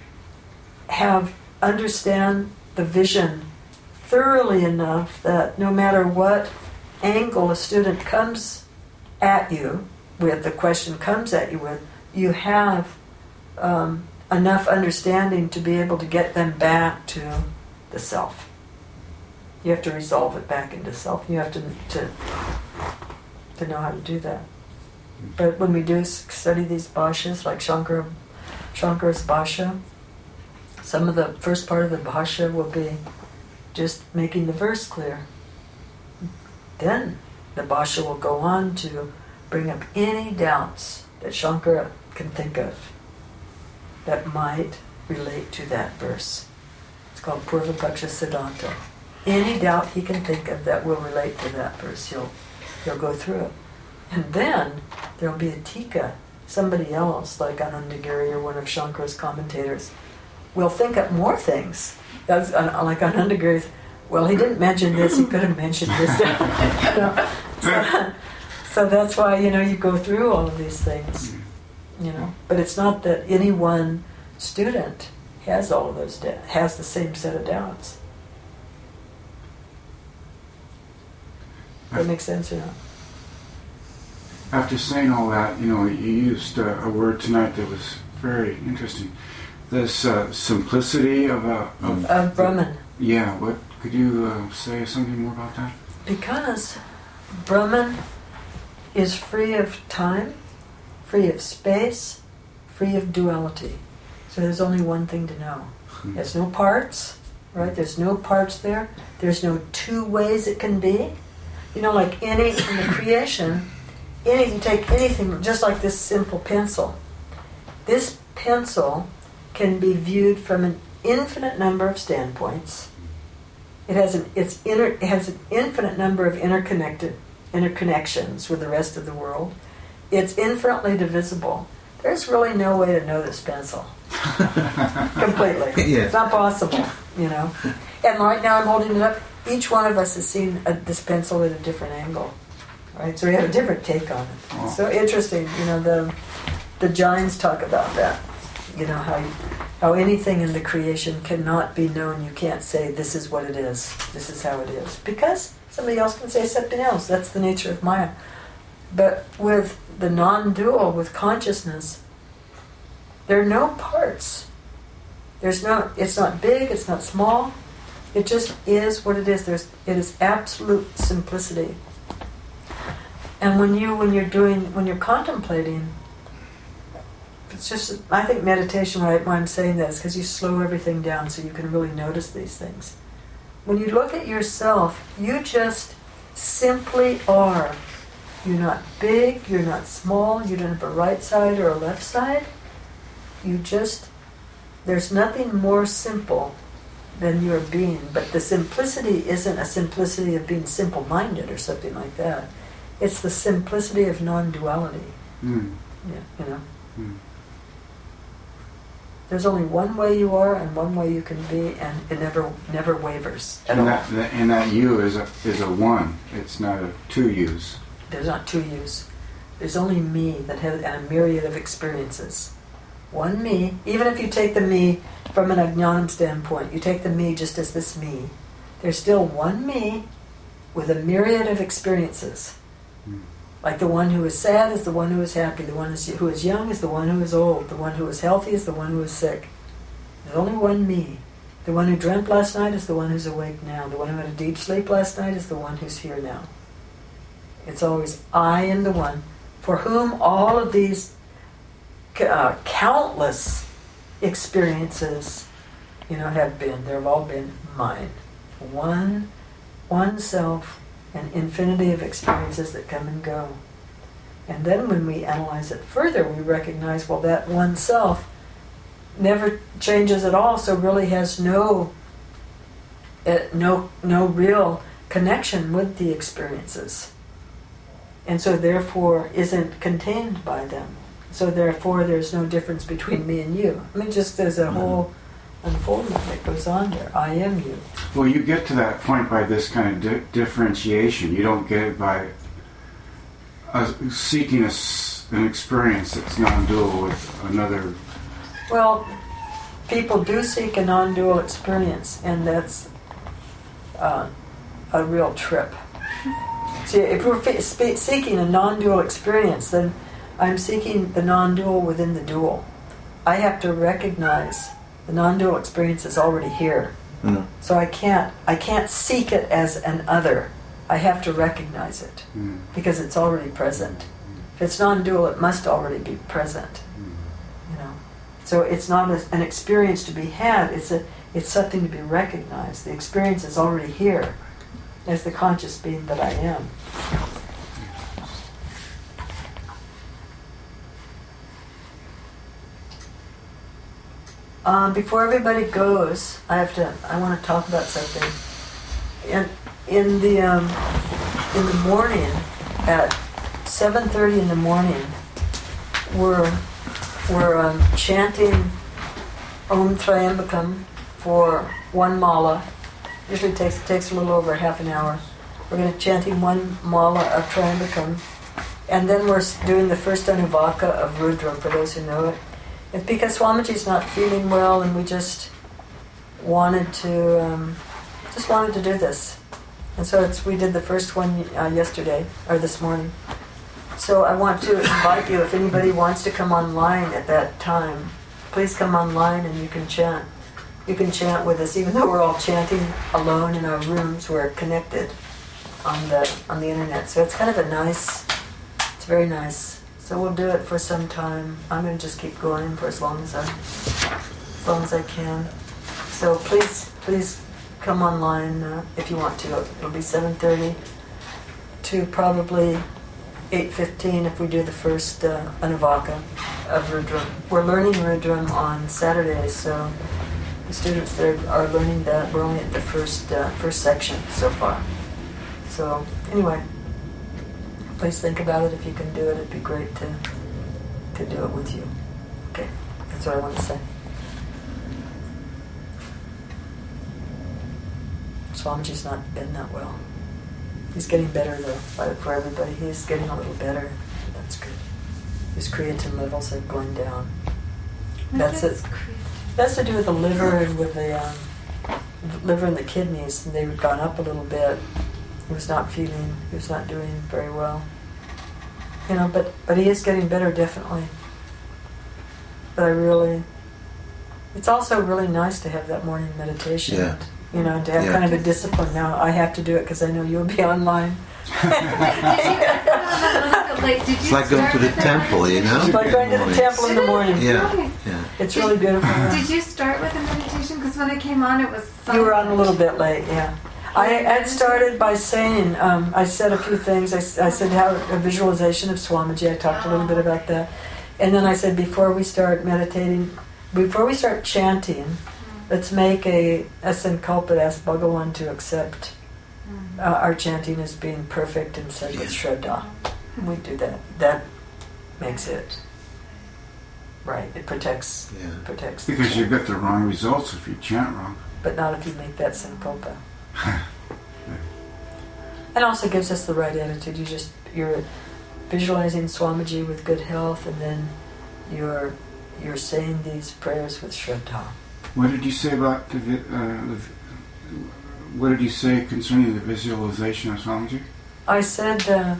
understand the vision thoroughly enough that no matter what angle a student comes at you with, the question comes at you with, you have enough understanding to be able to get them back to the self. You have to resolve it back into self. You have to know how to do that. But when we do study these bhashyas, like Shankara's bhashya, some of the first part of the bhashya will be just making the verse clear. Then the bhashya will go on to bring up any doubts that Shankara can think of that might relate to that verse. It's called Purvapaksha Siddhanta. Any doubt he can think of that will relate to that verse, he'll go through it. And then there will be a tika, somebody else, like Anandagiri or one of Shankara's commentators, will think up more things. That's like on undergrowth. Well, he didn't mention this. He could have mentioned this. So that's why you go through all of these things. But it's not that any one student has all of those has the same set of doubts. Does that make sense or not? After saying all that, you used a word tonight that was very interesting. This simplicity of Brahman. Yeah. What could you say something more about that? Because Brahman is free of time, free of space, free of duality. So there's only one thing to know. There's no parts, right? There's no parts there. There's no two ways it can be. Like in the creation, you take anything, just like this simple pencil. This pencil can be viewed from an infinite number of standpoints. It has an infinite number of interconnections with the rest of the world. It's infinitely divisible. There's really no way to know this pencil completely. Yeah. It's not possible, And right now I'm holding it up. Each one of us has seen this pencil at a different angle, right? So we have a different take on it. Oh. So interesting, the Jains talk about that. How anything in the creation cannot be known. You can't say this is what it is. This is how it is, because somebody else can say something else. That's the nature of Maya. But with the non-dual, with consciousness, there are no parts. It's not big, it's not small. It just is what it is. It is absolute simplicity. And when you're contemplating, it's just, I think meditation, why I'm saying that is because you slow everything down so you can really notice these things. When you look at yourself, you just simply are. You're not big, you're not small, you don't have a right side or a left side. There's nothing more simple than your being. But the simplicity isn't a simplicity of being simple-minded or something like that. It's the simplicity of non-duality. Yeah, There's only one way you are and one way you can be, and it never wavers at all. And that you is a one. It's not a two yous. There's not two yous. There's only me that has a myriad of experiences. One me. Even if you take the me from an ajnanam standpoint, you take the me just as this me. There's still one me with a myriad of experiences. Like the one who is sad is the one who is happy. The one who is young is the one who is old. The one who is healthy is the one who is sick. There's only one me. The one who dreamt last night is the one who's awake now. The one who had a deep sleep last night is the one who's here now. It's always I am the one for whom all of these countless experiences, have been. They've all been mine. One self, an infinity of experiences that come and go. And then when we analyze it further, we recognize, well, that one self never changes at all, so really has no real connection with the experiences. And so therefore isn't contained by them. So therefore there's no difference between me and you. I mean, just there's a whole unfoldment that goes on there. I am you. Well, you get to that point by this kind of differentiation. You don't get it by seeking an experience that's non-dual with another. Well, people do seek a non-dual experience, and that's a real trip. See, if we're seeking a non-dual experience, then I'm seeking the non-dual within the dual. I have to recognize the non-dual experience is already here. So I can't seek it as an other. I have to recognize it because it's already present. If it's non-dual, it must already be present. So it's not an experience to be had. It's something to be recognized. The experience is already here as the conscious being that I am. Before everybody goes, I want to talk about something. In the morning at 7:30 in the morning, we're chanting Om Triambakam for one mala. Usually takes a little over half an hour. We're going to chanting one mala of Triambakam, and then we're doing the first Anuvaka of Rudra, for those who know it. It's because Swamiji's not feeling well, and we just wanted to do this. And so we did the first one yesterday, or this morning. So I want to invite you, if anybody wants to come online at that time, please come online and you can chant. You can chant with us, even though we're all chanting alone in our rooms. We're connected on the internet. So it's kind of it's very nice. So we'll do it for some time. I'm going to just keep going for as long as I can. So please come online if you want to. It'll be 7:30 to probably 8:15 if we do the first Anuvaka of Rudra. We're learning Rudra on Saturdays, so the students that are learning that, we're only at the first section so far. So anyway, please think about it. If you can do it, it'd be great to do it with you. Okay, that's what I want to say. Swamiji's not been that well. He's getting better though, for everybody. He's getting a little better. That's good. His creatine levels are going down. That's it. That's to do with the liver and with the liver and the kidneys. And they've gone up a little bit. He was not doing very well. But he is getting better, definitely. But it's also really nice to have that morning meditation. Yeah. To have kind of a discipline. Now I have to do it because I know you'll be online. It's like going to the temple, It's like going to the temple in the morning. Yeah. It's really beautiful. Did you start with a meditation? Because when I came on, it was... You were on a little bit late, yeah. I had started by saying, I said a few things. I said how a visualization of Swamiji. I talked a little bit about that. And then I said, before we start chanting, let's make a sankalpa, ask Bhagawan to accept our chanting as being perfect and said with Shraddha. And we do that. That makes it right. It protects. Because you get the wrong results if you chant wrong. But not if you make that sankalpa. And also gives us the right attitude. You're visualizing Swamiji with good health, and then you're saying these prayers with Shraddha. What did you say about what did you say concerning the visualization of Swamiji? I said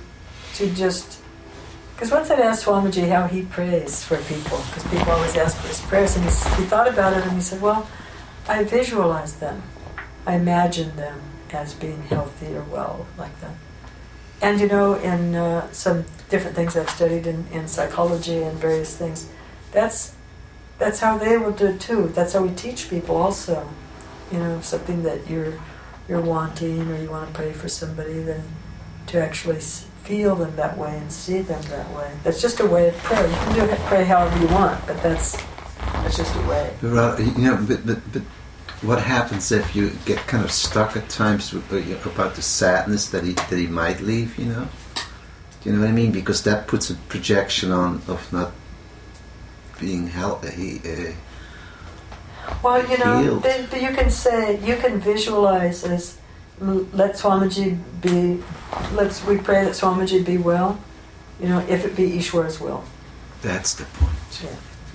because once I'd asked Swamiji how he prays for people, because people always ask for his prayers, and he thought about it and he said, well, I visualize them. I imagine them as being healthy or well, like that. And in some different things I've studied in psychology and various things, that's how they will do it too. That's how we teach people also. Something that you're wanting, or you want to pray for somebody, then to actually feel them that way and see them that way. That's just a way of prayer. You can pray however you want, but that's just a way. But what happens if you get kind of stuck at times about the sadness that he might leave? Do you know what I mean? Because that puts a projection on of not being healthy. Well, you can visualize as let Swamiji be. We pray that Swamiji be well. If it be Ishwar's will. That's the point.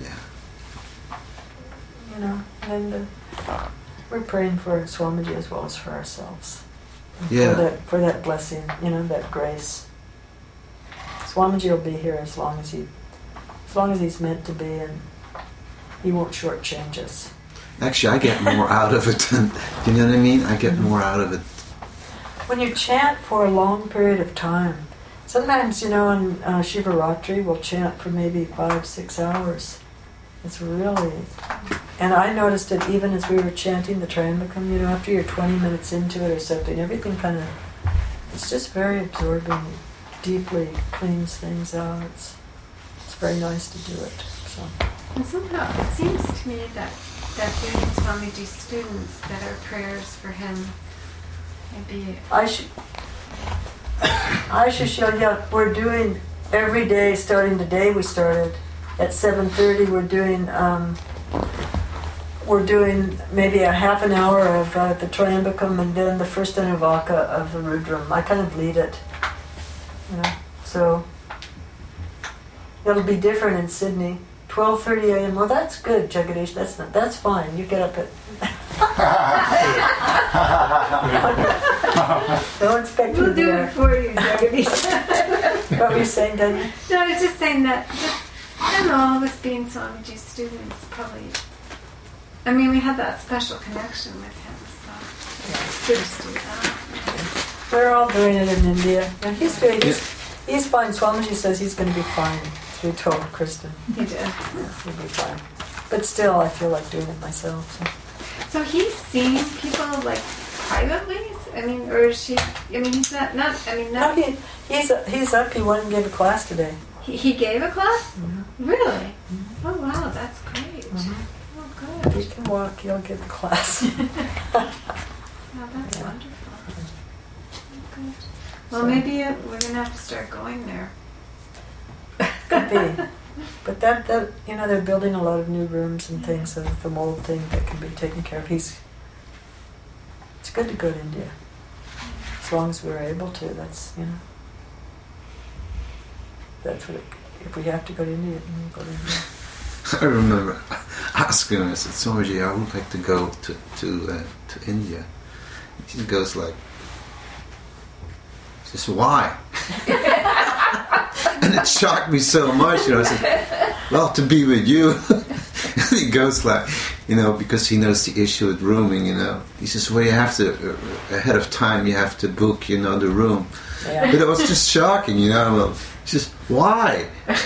Yeah. And we're praying for Swamiji as well as for ourselves. Yeah. For that blessing, that grace. Swamiji will be here as long as he's meant to be, and he won't shortchange us. Actually, I get more out of it than, do you know what I mean? I get more out of it. When you chant for a long period of time, sometimes, in Shivaratri, we'll chant for maybe 5-6 hours. It's really... And I noticed it even as we were chanting the Triambakam, after you're 20 minutes into it or something, everything kind of... It's just very absorbing, deeply cleans things out. It's very nice to do it. So. And somehow it seems to me that being Swamiji's students, that our prayers for him maybe... we're doing every day, starting today we started at 7:30, we're doing we're doing maybe a half an hour of the Triambakam and then the first Anuvaka of the Rudram. I kind of lead it, so it'll be different in Sydney. 12:30 a.m. Well, that's good, Jagadish. That's fine. You get up at. Don't expect we'll do it for you, Jagadish. What were you saying, Daniel? No, I was just saying that. I don't know, all of us being Swamiji's students, probably. I mean, we had that special connection with him, so it's good to do that. We're all doing it in India, and he's good. He's fine. Swamiji says he's going to be fine. We told Kristen. He did. Yeah, he'll be fine. But still, I feel like doing it myself. So he's seeing people like privately. I mean, or is she? I mean, he's not. No, he's up. He went and gave a class today. He gave a class. Mm-hmm. Really? Mm-hmm. Oh wow, that's great. Mm-hmm. Oh good. He can walk. He'll give a class. Oh, that's wonderful. Oh, good. Well, maybe we're gonna have to start going there. Could be. But that they're building a lot of new rooms and things, so the mold thing that can be taken care of. It's good to go to India. As long as we're able to, that's what if we have to go to India, then we'll go to India. I remember asking him, I said, Swamiji, I would like to go to India. He goes like, just why? And it shocked me so much, I said, well, to be with you. And he goes like, because he knows the issue with rooming, He says, well, you have to, ahead of time, you have to book, the room. Yeah. But it was just shocking, Well, just, why?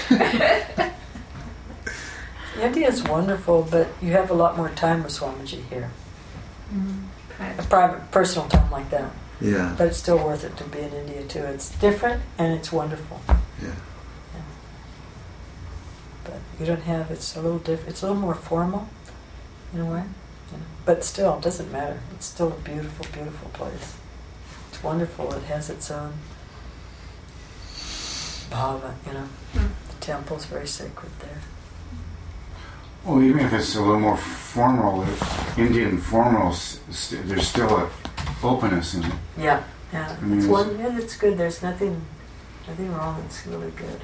India is wonderful, but you have a lot more time with Swamiji here. Mm-hmm. A private, personal time like that. Yeah. But it's still worth it to be in India too. It's different and it's wonderful. Yeah. But you don't have, it's a little different. It's a little more formal in a way. But still, it doesn't matter. It's still a beautiful, beautiful place. It's wonderful. It has its own bhava, The temple's very sacred there. Well, even if it's a little more formal, Indian formal, there's still a openness in it. Yeah. It's good. There's nothing wrong. It's really good.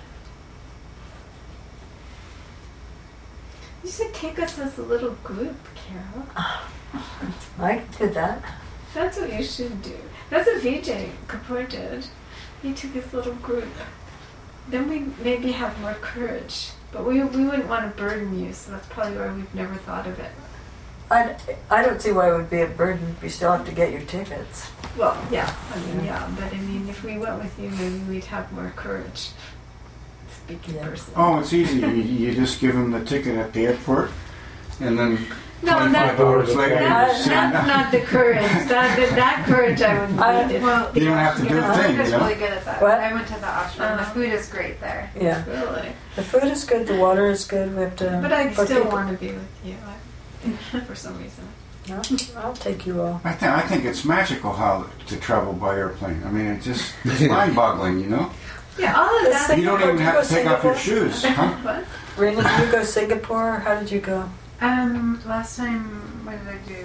You should take us as a little group, Carol. I can do that. That's what you should do. That's what Vijay Kapoor did. He took his little group. Then we maybe have more courage. But we wouldn't want to burden you, so that's probably why we've never thought of it. I don't see why it would be a burden. You still have to get your tickets. Well, yeah. But if we went with you, maybe we'd have more courage. Speaking personally. Oh, it's easy. You just give them the ticket at the airport, and then 25 hours later, that's not the courage. That courage I wouldn't need. Well, you don't have to do a thing. Is really good at that. What? I went to the ashram. The food is great there. Yeah. Really? The food is good. The water is good. We have to. But I'd still want to be with you, for some reason. No, I'll take you all. I think it's magical how to travel by airplane. It's mind-boggling, Yeah, all of that. You don't even have to take off your shoes, huh? What? Rena, did you go to Singapore? How did you go? Last time, what did I do?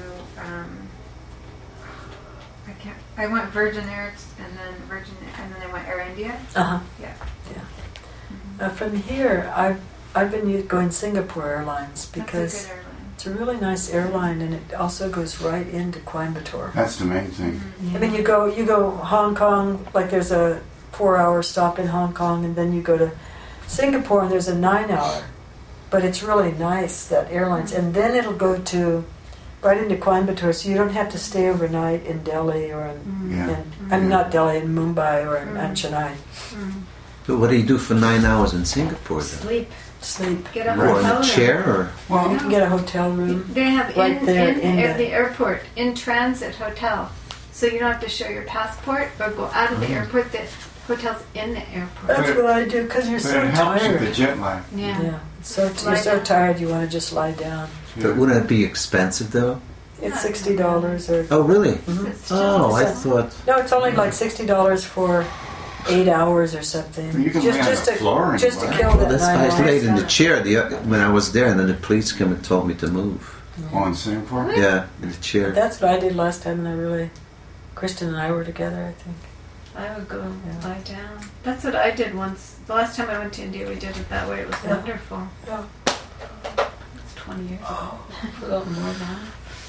I went Virgin Air and then I went Air India. Uh-huh. Yeah. Mm-hmm. From here, I've been going Singapore Airlines because That's a good airline. It's a really nice airline, and it also goes right into Coimbatore. That's the main thing. Mm-hmm. I mean, you go Hong Kong, like there's a 4-hour stop in Hong Kong, and then you go to Singapore, and there's a 9-hour. But it's really nice, that airlines. And then it'll go to right into Coimbatore, so you don't have to stay overnight in Delhi or not Delhi, in Mumbai or in Chennai. Mm-hmm. But what do you do for 9 hours in Singapore then? Sleep. Get a Or in hotel a chair? Or? Well, You can get a hotel room. They have right there in the airport, in transit hotel. So you don't have to show your passport or go out of the airport. The hotel's in the airport. That's what I do, because you're but so it helps with the tired. jet lag. Yeah. So you're so tired, you want to just lie down. But wouldn't it be expensive though? It's $60 or... Oh, really? Mhm. It's Oh, I just- thought... No, it's only like $60 for 8 hours or something. You can lay on the floor and just to whatever. kill Well, that that's 9 why I hours. laid in the chair when I was there, and then the police came and told me to move. Oh, in Singapore? Yeah, in the chair. That's what I did last time, and Kristen and I were together, I think. I would go lie down. That's what I did once. The last time I went to India, we did it that way. It was wonderful. Yeah. It's 20 years ago. Forgotten more now.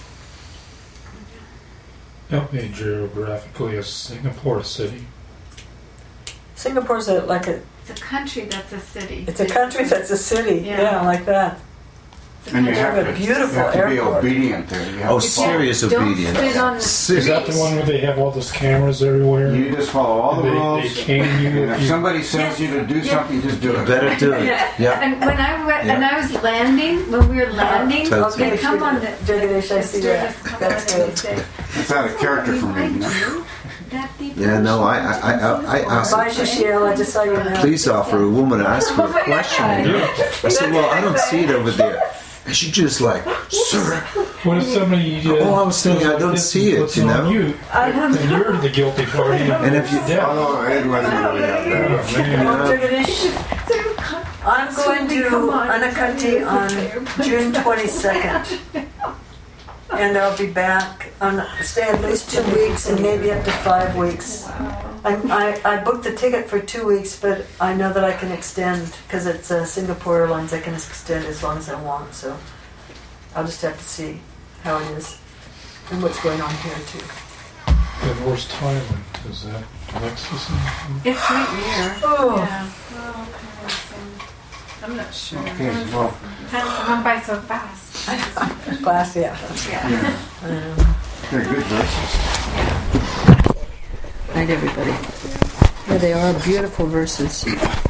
Help me geographically, is Singapore a city? Singapore's It's a country that's a city. It's a country that's a city. Yeah, like that. And you have a beautiful to be airport. obedient there. You have Oh, to follow. serious obedience. Don't spit on the Is that the one where they have all those cameras everywhere? You just follow all the They rules. cane you And if somebody tells you to do something, just do You it. better do it. Yeah. And when I was landing, when we were landing, Totally. they come on the Jagadish, I see that. stewardess come That's on and good. they say, It's out of character for me. You know? that deep Yeah, no, I asked. Bye, Shashiel. I just saw you now. Police officer, a woman asked her a question. I said, well, I don't see it over there. And she just like, sir. What if somebody? Oh, I was thinking, I don't see it, you know. Then you're the guilty party. And if you, Oh, no, it wasn't really out there. Jagadish, I'm going to Anakati on June 22nd. And I'll be back. Stay at least 2 weeks and maybe up to 5 weeks. I booked the ticket for 2 weeks, but I know that I can extend because it's Singapore Airlines. I can extend as long as I want. So I'll just have to see how it is and what's going on here too. And where's Thailand? Is that next to something? It's right here. Oh. Yeah. Well, I'm not sure. Okay, well, Time went by so fast. Class, yeah. they're good verses. Night, everybody. Yeah, they are beautiful verses.